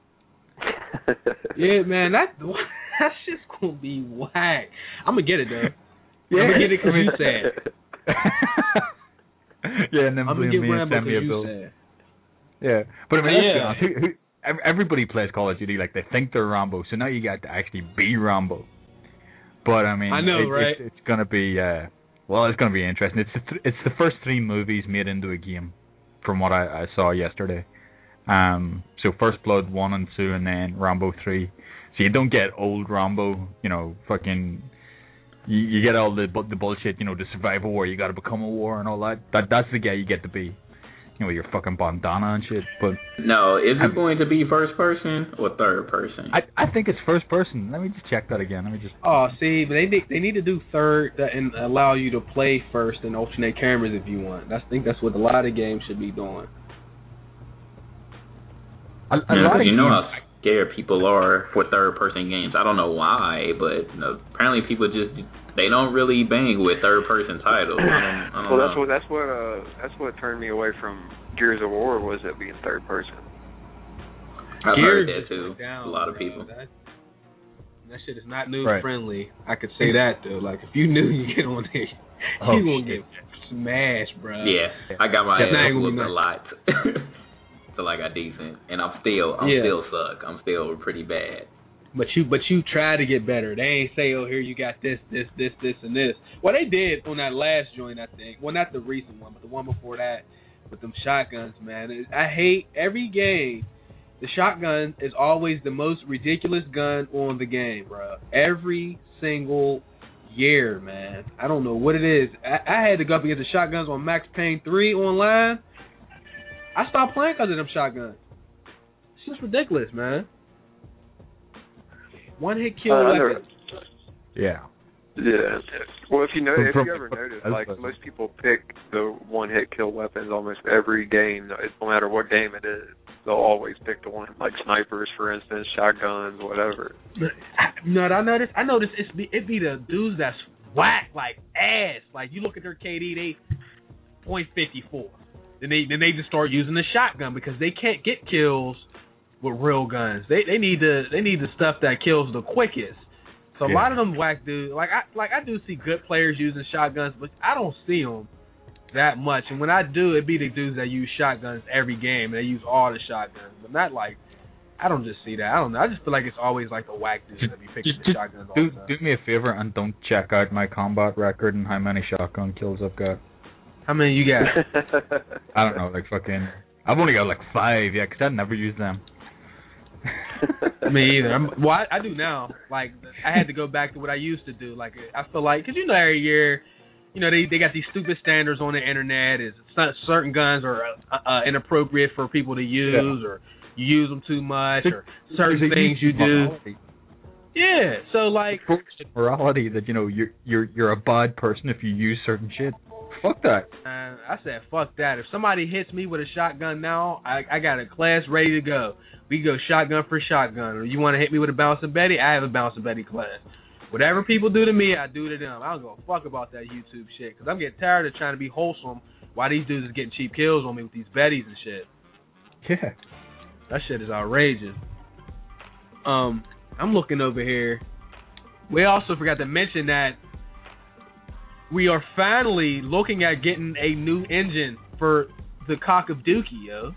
Yeah, man, that's just gonna be whack. I'm gonna get it though. Yeah. I'm gonna get it because you said. Yeah, and then I'm gonna get Rambo because you said. Yeah, but I mean, let's be honest. Everybody plays Call of Duty like they think they're Rambo, so now you got to actually be Rambo. But I mean, I know, right? It's gonna be it's gonna be interesting. It's the first 3 movies made into a game, from what I saw yesterday. So First Blood 1 and 2, and then Rambo 3. So you don't get old Rambo, you know, fucking. You get all the bullshit, you know, the survival war. You got to become a war and all that. That's the guy you get to be. You know, with your fucking bandana and shit. But no, is it going to be first person or third person? I think it's first person. Let me just check that again. Let me just. Oh, see, but they need to do third and allow you to play first and alternate cameras if you want. I think that's what a lot of games should be doing. You know how scared people are for third-person games. I don't know why, but apparently people they don't really bang with third-person titles. I don't know. That's what turned me away from Gears of War, was it being third-person. I've heard that too. A lot of people. That shit is not news-friendly. I could say that though. Like, if you knew you get on there, you gonna get smashed, bro. Yeah, I got my ass whooped a lot. So I got decent, and I'm still suck. I'm still pretty bad. But you try to get better. They ain't say, oh, here you got this, and this. Well, they did on that last joint, I think. Well, not the recent one, but the one before that with them shotguns, man. I hate every game. The shotgun is always the most ridiculous gun on the game, bro. Every single year, man. I don't know what it is. I had to go up against the shotguns on Max Payne 3 online. I stopped playing because of them shotguns. It's just ridiculous, man. One-hit kill weapons. Yeah. Well, if you ever notice, like, most people pick the one-hit kill weapons almost every game. No matter what game it is, they'll always pick the one, like snipers, for instance, shotguns, whatever. You know what I noticed? I noticed it be the dudes that's whack, like ass. Like, you look at their KD, they .54. Then they just start using the shotgun because they can't get kills with real guns. They need the stuff that kills the quickest. So a lot of them whack dudes, like I do see good players using shotguns, but I don't see them that much. And when I do, it be the dudes that use shotguns every game and they use all the shotguns, but not like I don't just see that. I don't know. I just feel like it's always like the whack dudes that be picking the shotguns all the time. Do me a favor and don't check out my combat record and how many shotgun kills I've got. How many you got? I don't know, like fucking... I've only got like 5, yeah, because I never use them. Me either. I do now. Like, I had to go back to what I used to do. Like, I feel like, because every year, they got these stupid standards on the internet. Is certain guns are inappropriate for people to use, or you use them too much, or certain things you do. Yeah, so like morality that you're a bad person if you use certain shit. Fuck that. I said fuck that. If somebody hits me with a shotgun now, I got a class ready to go. We go shotgun for shotgun. Or you want to hit me with a bouncing Betty? I have a bouncing Betty class. Whatever people do to me, I do to them. I don't give a fuck about that YouTube shit, because I'm getting tired of trying to be wholesome while these dudes is getting cheap kills on me with these Bettys and shit. Yeah. That shit is outrageous. I'm looking over here. We also forgot to mention that we are finally looking at getting a new engine for the Cock of Dookie, yo.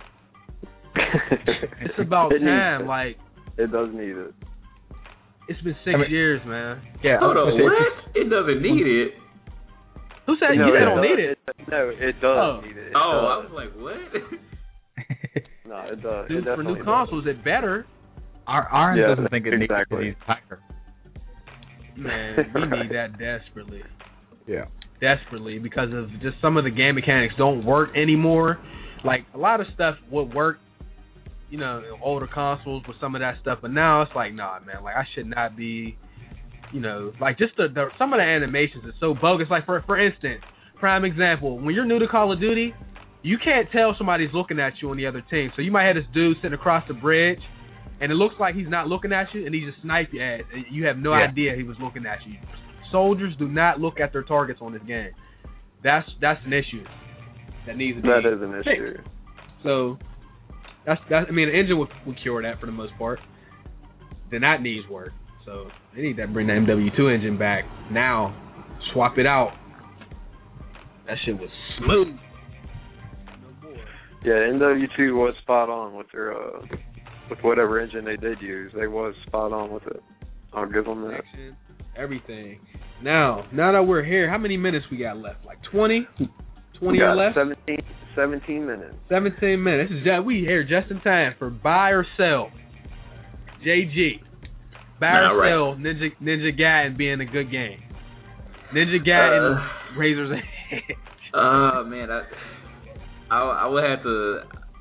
It's about time. Like, it does need it. It's been 6 years, man. Yeah. Hold on, what? It doesn't need it. Who said you don't need it? No, it does need it. I was like, what? No, it does. Dude, it for new consoles, it better. Aaron doesn't think it needs it because he's a hacker. Man, we need that desperately. Yeah. Desperately, because of just some of the game mechanics don't work anymore. Like, a lot of stuff would work, in older consoles with some of that stuff, but now it's like, nah, man, like, I should not be, like, just some of the animations is so bogus. Like, for instance, prime example, when you're new to Call of Duty, you can't tell somebody's looking at you on the other team. So you might have this dude sitting across the bridge, and it looks like he's not looking at you, and he just sniped your ass. You have no idea he was looking at you. Soldiers do not look at their targets on this game. That's an issue that needs to be That is an fixed. issue. So that's I mean, the engine would cure that for the most part. Then that needs work. So they need to bring that MW2 engine back now. Swap it out. That shit was smooth. Yeah, MW2 was spot on with their with whatever engine they did use. They was spot on with it. I'll give them that. Everything. Now that we're here, how many minutes we got left? Like 20? 20 or less? 17 minutes. 17 minutes. We here just in time for buy or sell. JG. Buy or sell Ninja Gaiden being a good game. Ninja Gaiden Razor's Edge. Man, I would have to.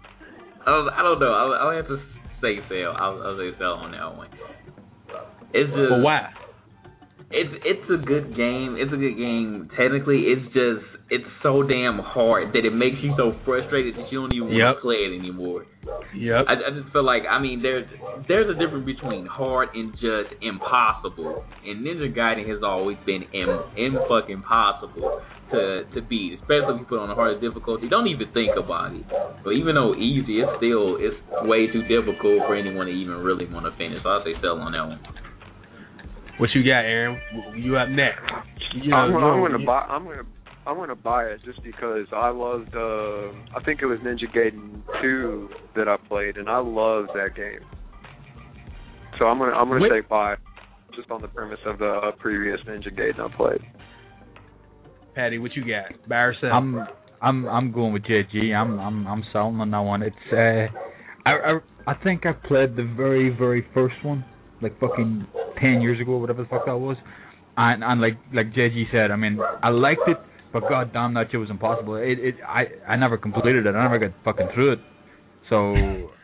I don't know. I would have to say sell. I'll say sell on that one. It's just. But why? It's a good game. It's a good game. Technically, it's so damn hard that it makes you so frustrated that you don't even want to play it anymore. Yep. I just feel like, there's a difference between hard and just impossible. And Ninja Gaiden has always been fucking possible to beat, especially if you put on a harder difficulty. Don't even think about it. But even though easy, it's way too difficult for anyone to even really want to finish. So I'll say sell on that one. What you got, Aaron? You up next? I'm gonna buy it just because I loved. I think it was Ninja Gaiden 2 that I played, and I loved that game. So I'm gonna say buy, just on the premise of the previous Ninja Gaiden I played. Patty, what you got? Buy or sell? I'm going with JG. I'm selling on that one. It's I think I played the very, very first one, like fucking 10 years ago, whatever the fuck that was. And like JG said, I mean, I liked it, but goddamn, that shit was impossible. I never completed it. I never got fucking through it. So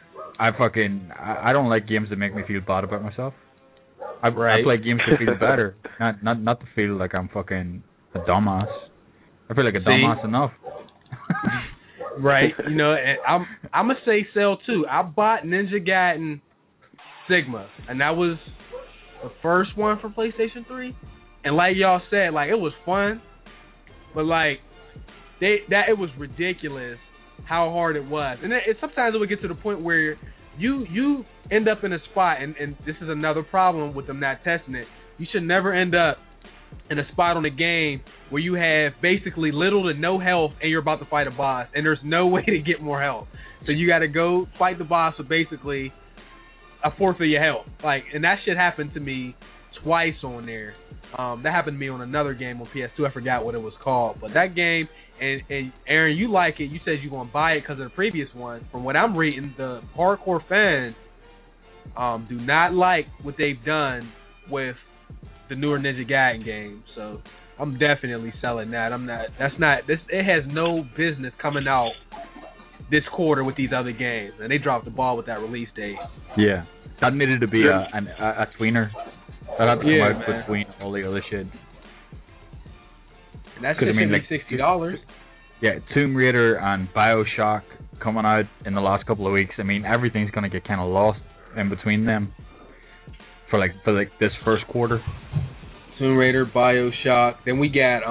I don't like games that make me feel bad about myself. I play games to feel better, not to feel like I'm fucking a dumbass. I feel like a dumbass enough. Right. And I'm gonna say sell too. I bought Ninja Gaiden Sigma, and that was the first one for PlayStation 3. And like y'all said, like, it was fun, but like it was ridiculous how hard it was. And sometimes it would get to the point where you end up in a spot, and this is another problem with them not testing it. You should never end up in a spot on the game where you have basically little to no health and you're about to fight a boss, and there's no way to get more health. So you got to go fight the boss with basically a fourth of your health. Like, and that shit happened to me twice on there. That happened to me on another game on PS2. I forgot what it was called. But that game, and Aaron, you like it. You said you're going to buy it because of the previous one. From what I'm reading, the hardcore fans do not like what they've done with the newer Ninja Gaiden game. So I'm definitely selling that. It has no business coming out this quarter with these other games. And they dropped the ball with that release date. Yeah. That needed to be a tweener. That had to come out between all the other shit. And that's just like $60. Yeah, Tomb Raider and BioShock coming out in the last couple of weeks. I mean, everything's gonna get kind of lost in between them for this first quarter. Tomb Raider, BioShock. Then we got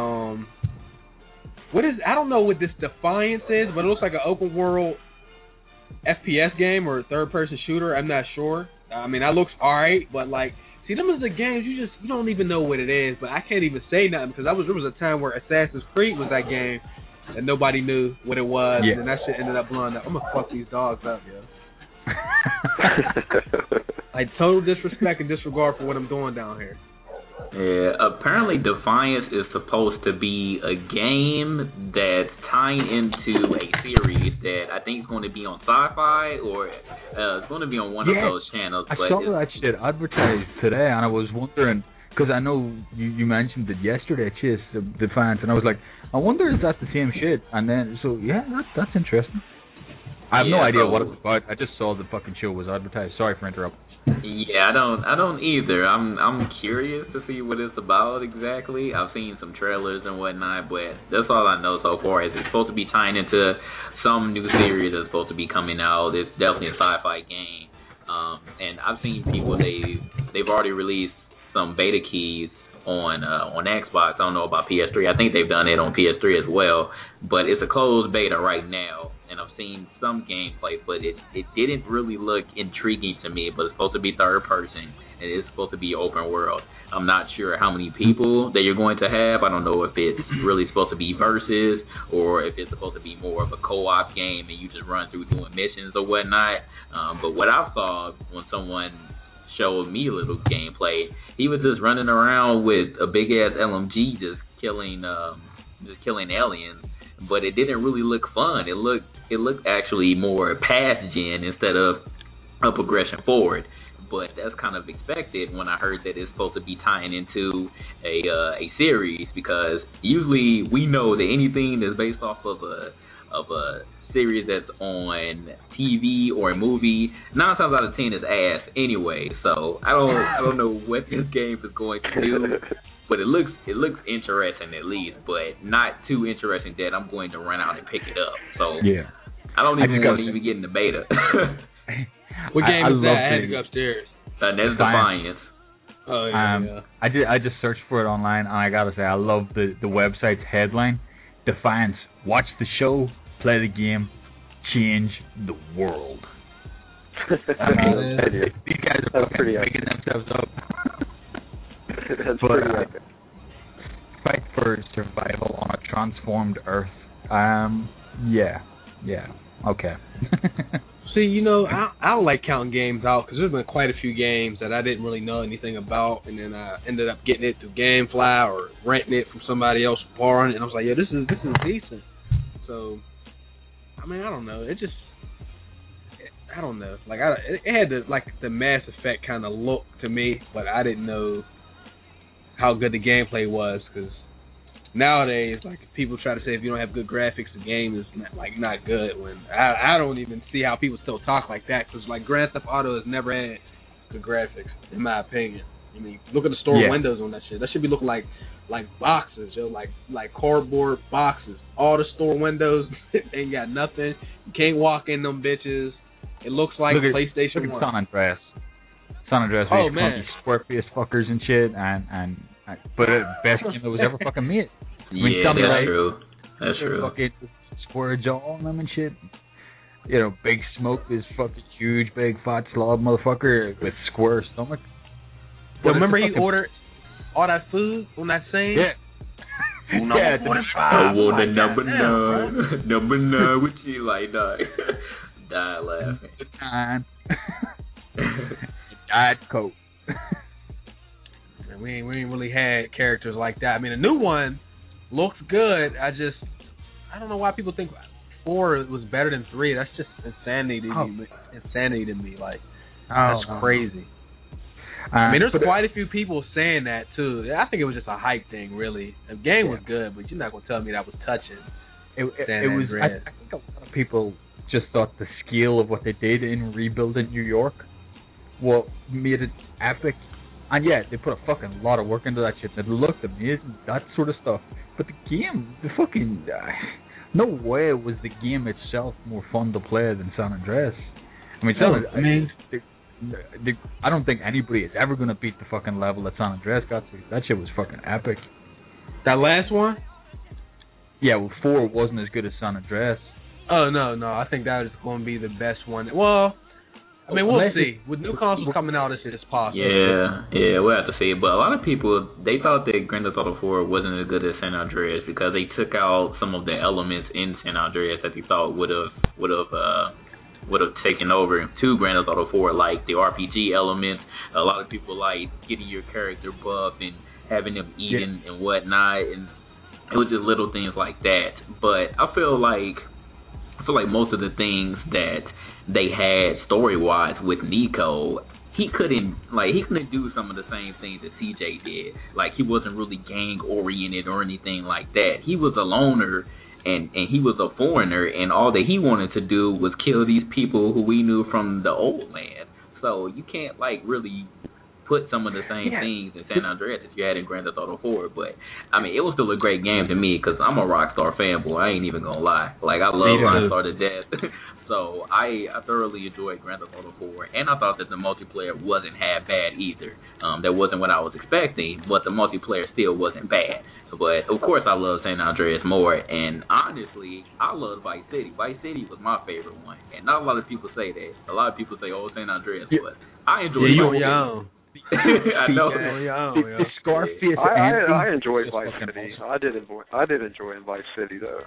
I don't know what this Defiance is, but it looks like an open world FPS game or third person shooter. I'm not sure. I mean, that looks alright, but like. See, them is the games you don't even know what it is, but I can't even say nothing because there was a time where Assassin's Creed was that game and nobody knew what it was, and then that shit ended up blowing up. I'm gonna fuck these dogs up, yo. Like total disrespect and disregard for what I'm doing down here. Yeah, apparently Defiance is supposed to be a game that's tying into a series that I think is going to be on Sci-Fi or it's going to be on one of those channels. I saw that shit advertised today, and I was wondering, because I know you mentioned it yesterday, Chase, Defiance, and I was like, I wonder if that's the same shit. And then, that's interesting. I have no idea what it's about. I just saw the fucking show was advertised. Sorry for interrupting. Yeah, I don't either. I'm curious to see what it's about exactly. I've seen some trailers and whatnot, but that's all I know so far. Is it's supposed to be tying into some new series that's supposed to be coming out. It's definitely a sci-fi game. And I've seen people they've already released some beta keys on Xbox. I don't know about PS3. I think they've done it on PS3 as well, but it's a closed beta right now. And I've seen some gameplay, but it didn't really look intriguing to me. But it's supposed to be third person, and it's supposed to be open world. I'm not sure how many people that you're going to have. I don't know if it's really supposed to be versus, or if it's supposed to be more of a co-op game and you just run through doing missions or whatnot. But what I saw when someone showed me a little gameplay, he was just running around with a big ass LMG, just killing aliens. But it didn't really look fun. It looked actually more past gen instead of a progression forward. But that's kind of expected when I heard that it's supposed to be tying into a series, because usually we know that anything that's based off of a series that's on TV or a movie, 9 times out of 10 is ass anyway. So I don't know what this game is going to do. But it looks interesting at least, but not too interesting that I'm going to run out and pick it up. So yeah. I don't even want to even get in the beta. What game is that? I had to go upstairs. That's Defiance. Oh yeah. I just searched for it online, and I gotta say I love the website's headline: Defiance. Watch the show, play the game, change the world. These guys are fucking making themselves up. That's pretty epic. Fight for survival on a transformed Earth. Yeah, okay. See, I don't like counting games out because there's been quite a few games that I didn't really know anything about, and then I ended up getting it through GameFly or renting it from somebody else, borrowing it, and I was like, yeah, this is decent. So, I mean, I don't know. I don't know. Like, it had the Mass Effect kind of look to me, but I didn't know how good the gameplay was, because nowadays, like, people try to say if you don't have good graphics, the game is not good. When I don't even see how people still talk like that, because like Grand Theft Auto has never had good graphics, in my opinion. I mean, look at the store windows on that shit. That should be looking like boxes, like cardboard boxes. All the store windows ain't got nothing. You can't walk in them bitches. It looks like PlayStation 1. San Andreas. Oh man, square face fuckers and shit, but best game that was ever fucking made. That's true. That's true. Fucking square jaw on them and shit. Big Smoke is fucking huge, big fat slob motherfucker with square stomach. Well, remember he ordered all that food on that same? Yeah. I want the number 9 with you like that. Die laughing. dad coat. And we ain't really had characters like that. I mean, the new one looks good. I don't know why people think 4 was better than 3. That's just insanity to me. Insanity to me. Like, that's crazy. I mean, there's quite a few people saying that too. I think it was just a hype thing, really. The game was good, but you're not gonna tell me that was touching. It was. I think a lot of people just thought the scale of what they did in rebuilding New York, made it epic. And yeah, they put a fucking lot of work into that shit. It looked amazing, that sort of stuff. But the game, no way was the game itself more fun to play than San Andreas. I mean, I don't think anybody is ever going to beat the fucking level that San Andreas got to. That shit was fucking epic. That last one? Yeah, well, 4 wasn't as good as San Andreas. Oh, no. I think that is going to be the best one. Well, I mean, we'll see. With new consoles coming out, this shit is possible. Yeah, we'll have to see. But a lot of people, they thought that Grand Theft Auto 4 wasn't as good as San Andreas because they took out some of the elements in San Andreas that they thought would have taken over to Grand Theft Auto 4, like the RPG elements. A lot of people like getting your character buff and having them eating and whatnot, and it was just little things like that. But I feel like most of the things that they had story-wise with Nico, he couldn't do some of the same things that CJ did. Like, he wasn't really gang-oriented or anything like that. He was a loner, and he was a foreigner, and all that he wanted to do was kill these people who we knew from the old land. So you can't, really put some of the same things in San Andreas that you had in Grand Theft Auto 4. But, I mean, it was still a great game to me because I'm a Rockstar fanboy. I ain't even going to lie. Like, I love Rockstar to death. So I thoroughly enjoyed Grand Theft Auto 4, and I thought that the multiplayer wasn't half bad either. That wasn't what I was expecting, but the multiplayer still wasn't bad. But, of course, I love San Andreas more, and honestly, I love Vice City. Vice City was my favorite one, and not a lot of people say that. A lot of people say, San Andreas, but I enjoyed Vice City. I know. The Scarface. I enjoyed Vice City. I did enjoy in Vice City though.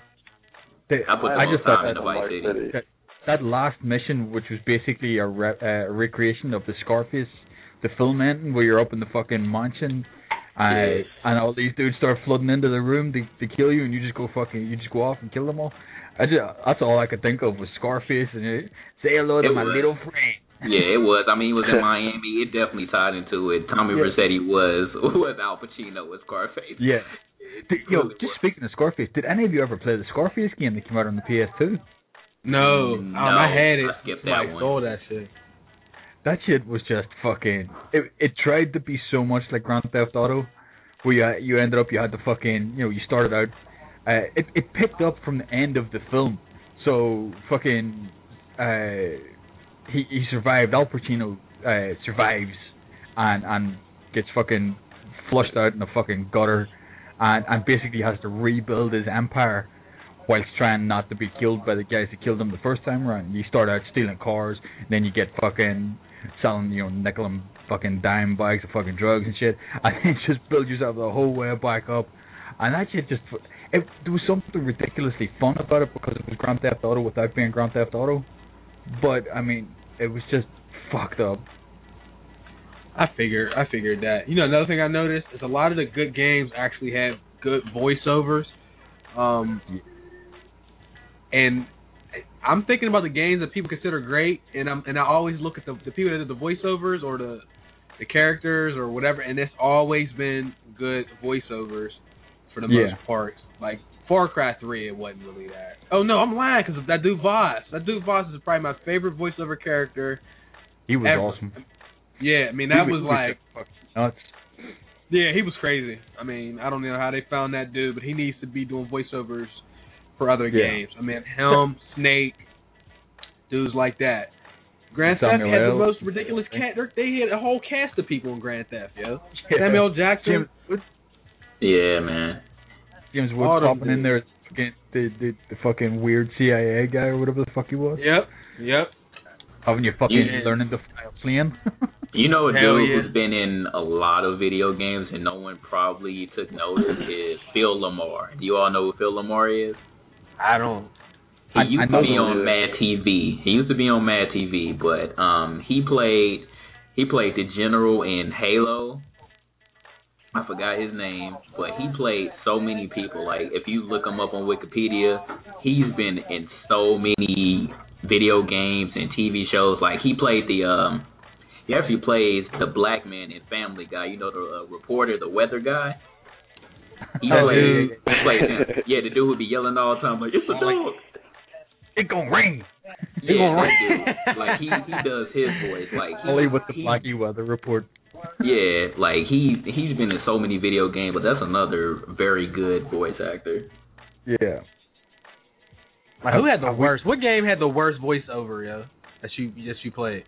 I just thought that last mission, which was basically a recreation of the Scarface, the film ending where you're up in the fucking mansion, and all these dudes start flooding into the room to kill you, and you just go off and kill them all. That's all I could think of was Scarface and say hello to my little friend. Yeah, it was. I mean, he was in Miami. It definitely tied into it. Tommy Vercetti was Al Pacino with Scarface. Yeah. Just speaking of Scarface, did any of you ever play the Scarface game that came out on the PS2? No. I had it. I skipped that one. Stole that shit. That shit was just fucking... It tried to be so much like Grand Theft Auto, where you ended up, you had to fucking... You started out... It picked up from the end of the film. So, fucking... He survived. Al Pacino survives and gets fucking flushed out in the fucking gutter and basically has to rebuild his empire whilst trying not to be killed by the guys that killed him the first time around. You start out stealing cars, and then you get fucking selling, nickel and fucking dime bags of fucking drugs and shit, and then just build yourself the whole way back up. And that shit just... there was something ridiculously fun about it because it was Grand Theft Auto without being Grand Theft Auto. But, I mean, it was just fucked up. I figured that. Another thing I noticed is a lot of the good games actually have good voiceovers. And I'm thinking about the games that people consider great, and I always look at the people that did the voiceovers or the characters or whatever, and it's always been good voiceovers for the most part. Like Far Cry 3, it wasn't really that. Oh no, I'm lying because of that dude Voss. That dude Voss is probably my favorite voiceover character. He was awesome. Yeah, I mean that was like nuts. Yeah, he was crazy. I mean, I don't know how they found that dude, but he needs to be doing voiceovers for other games. I mean, Helm, Snake, dudes like that. Grand Theft had the most ridiculous cast. They had a whole cast of people in Grand Theft, yo. Samuel Jackson. Yeah, man. James Wood popping in there, the fucking weird CIA guy or whatever the fuck he was. Yep. Having you fucking learning to fly a plane. A dude who's been in a lot of video games and no one probably took notice is Phil Lamar. Do you all know who Phil Lamar is? I don't. He used to be on Mad TV. But he He played the general in Halo. I forgot his name, but he played so many people. Like, if you look him up on Wikipedia, he's been in so many video games and TV shows. Like, he played he actually plays the black man in Family Guy. You know, the reporter, the weather guy. He played him. Yeah, the dude who be yelling all the time, like, it's a dog. It gonna rain. Yeah, dude. Like, he does his voice. Like, only with the Blackie weather report. Yeah, like he's been in so many video games, but that's another very good voice actor. Yeah. Like, who had the worst? What game had the worst voiceover, yo? That you played?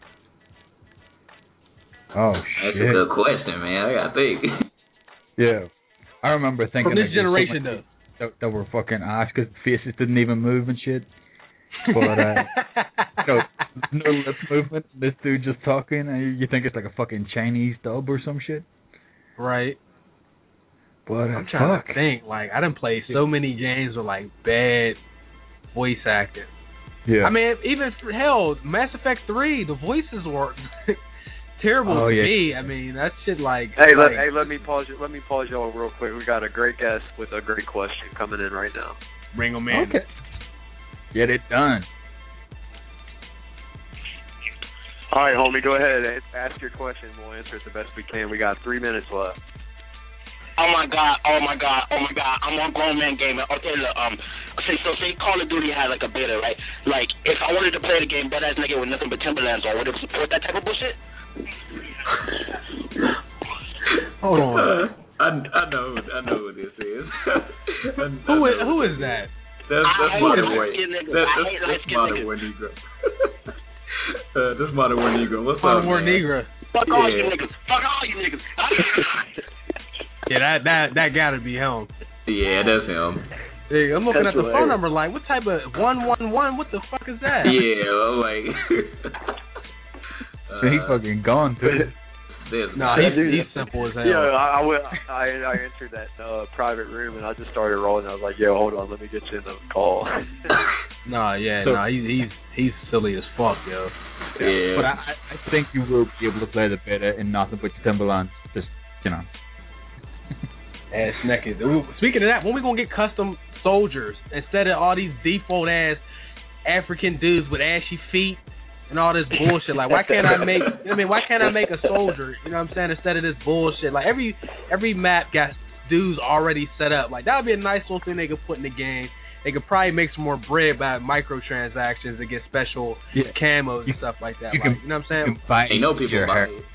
Oh shit. That's a good question, man. I gotta think. Yeah, I remember thinking from this generation though. That were fucking ass because faces didn't even move and shit. But no lip movement. This dude just talking, and you think it's like a fucking Chinese dub or some shit. Right. But I'm trying to think. Like, I done played so many games with like bad voice acting. Yeah. I mean, even hell, Mass Effect 3, the voices were terrible to me. I mean, that shit like. Let me pause y'all real quick. We got a great guest with a great question coming in right now. Bring him in. Okay. Get it done. All right, homie, go ahead and ask your question. We'll answer it the best we can. We got 3 minutes left. Oh my god! I'm on Grown Man Gamer. Okay, look, say Call of Duty had like a beta, right? Like, if I wanted to play the game, butt ass nigga with nothing but Timberlands on, would it support that type of bullshit? Hold on. I know who this is. Who is that? That's Modern War. That's Modern War Negro. This Modern War Negro. What's Modern up, War man? Negro. Fuck all you niggas. Fuck all you niggas. Yeah, that gotta be him. Yeah, that's him. Yeah, I'm looking at the phone number like, what type of 111? What the fuck is that? Yeah, I'm like. He fucking gone too. No, he's simple as hell. Yeah, I entered that private room and I just started rolling. I was like, yo, hold on, let me get you in the call. He's silly as fuck, yo. Yeah. But I think you will be able to play the beta in nothing but your Timberlands. Just, Ass naked. Speaking of that, when we gonna get custom soldiers instead of all these default ass African dudes with ashy feet and all this bullshit? Like, why can't I make a soldier, you know what I'm saying, instead of this bullshit? Like, every map got dudes already set up. Like, that would be a nice little thing they could put in the game. They could probably make some more bread by microtransactions and get special camos and stuff like that. You know what I'm saying? People buy it.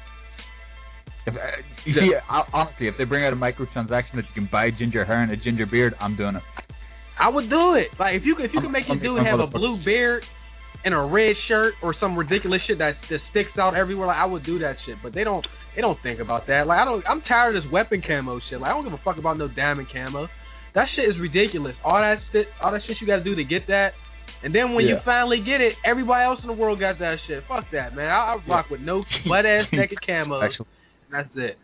Honestly, if they bring out a microtransaction that you can buy ginger hair and a ginger beard, I'm doing it. I would do it. Like, if you can make your dude have a blue beard and a red shirt or some ridiculous shit that sticks out everywhere, like, I would do that shit. But they don't think about that. Like, I'm tired of this weapon camo shit. Like, I don't give a fuck about no diamond camo. That shit is ridiculous. All that shit you got to do to get that. And then when you finally get it, everybody else in the world got that shit. Fuck that, man. I rock with no butt ass naked camos. Actually. That's it.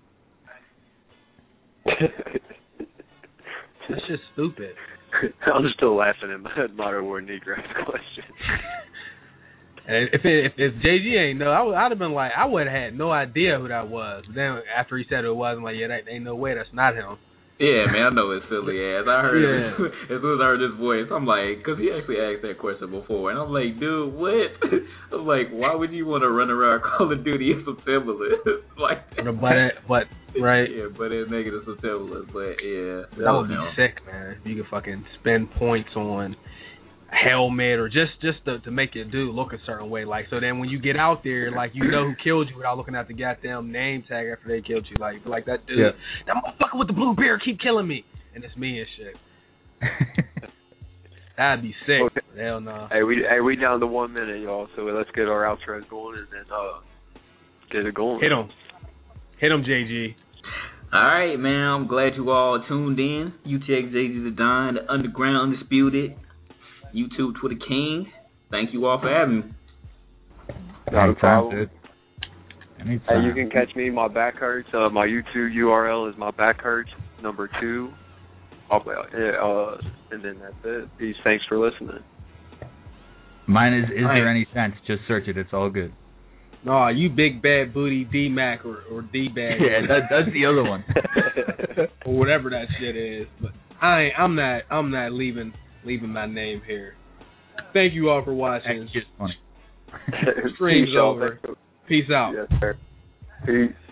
That's just stupid. I'm still laughing at Modern War Negro's question. And if JG ain't know, I'd have been like, I would have had no idea who that was. But then after he said who it was, I'm like, yeah, that ain't no way, that's not him. Yeah, man, I know his silly ass. I heard him, as soon as I heard his voice, I'm like, because he actually asked that question before, and I'm like, dude, what? I'm like, why would you want to run around Call of Duty in some Timberlands? Like, but right? Yeah, but it's negative some Timberlands, but yeah. That would be sick, man. If you could fucking spend points on helmet or just to make your dude look a certain way, like, so then when you get out there, like, you know who killed you without looking at the goddamn name tag after they killed you, like that dude, that motherfucker with the blue beard keep killing me, and it's me and shit. That'd be sick. Okay. Hell no. Hey, we down to 1 minute, y'all. So let's get our outros going and then get it going. Hit him, JG. All right, man. I'm glad you all tuned in. UTX JG the Don, the Underground Undisputed, YouTube Twitter King. Thank you all for having me. Not a problem. Hey, you can catch me. My back hurts. My YouTube URL is my back hurts #2. And then that's it. Peace. Thanks for listening. Mine is there any sense? Just search it. It's all good. No, you big bad booty D-Mac or D-Bag. Yeah, that's the other one. Or whatever that shit is. But I'm not leaving my name here. Thank you all for watching. That's just funny. Stream's over. Peace out. Yes, sir. Peace.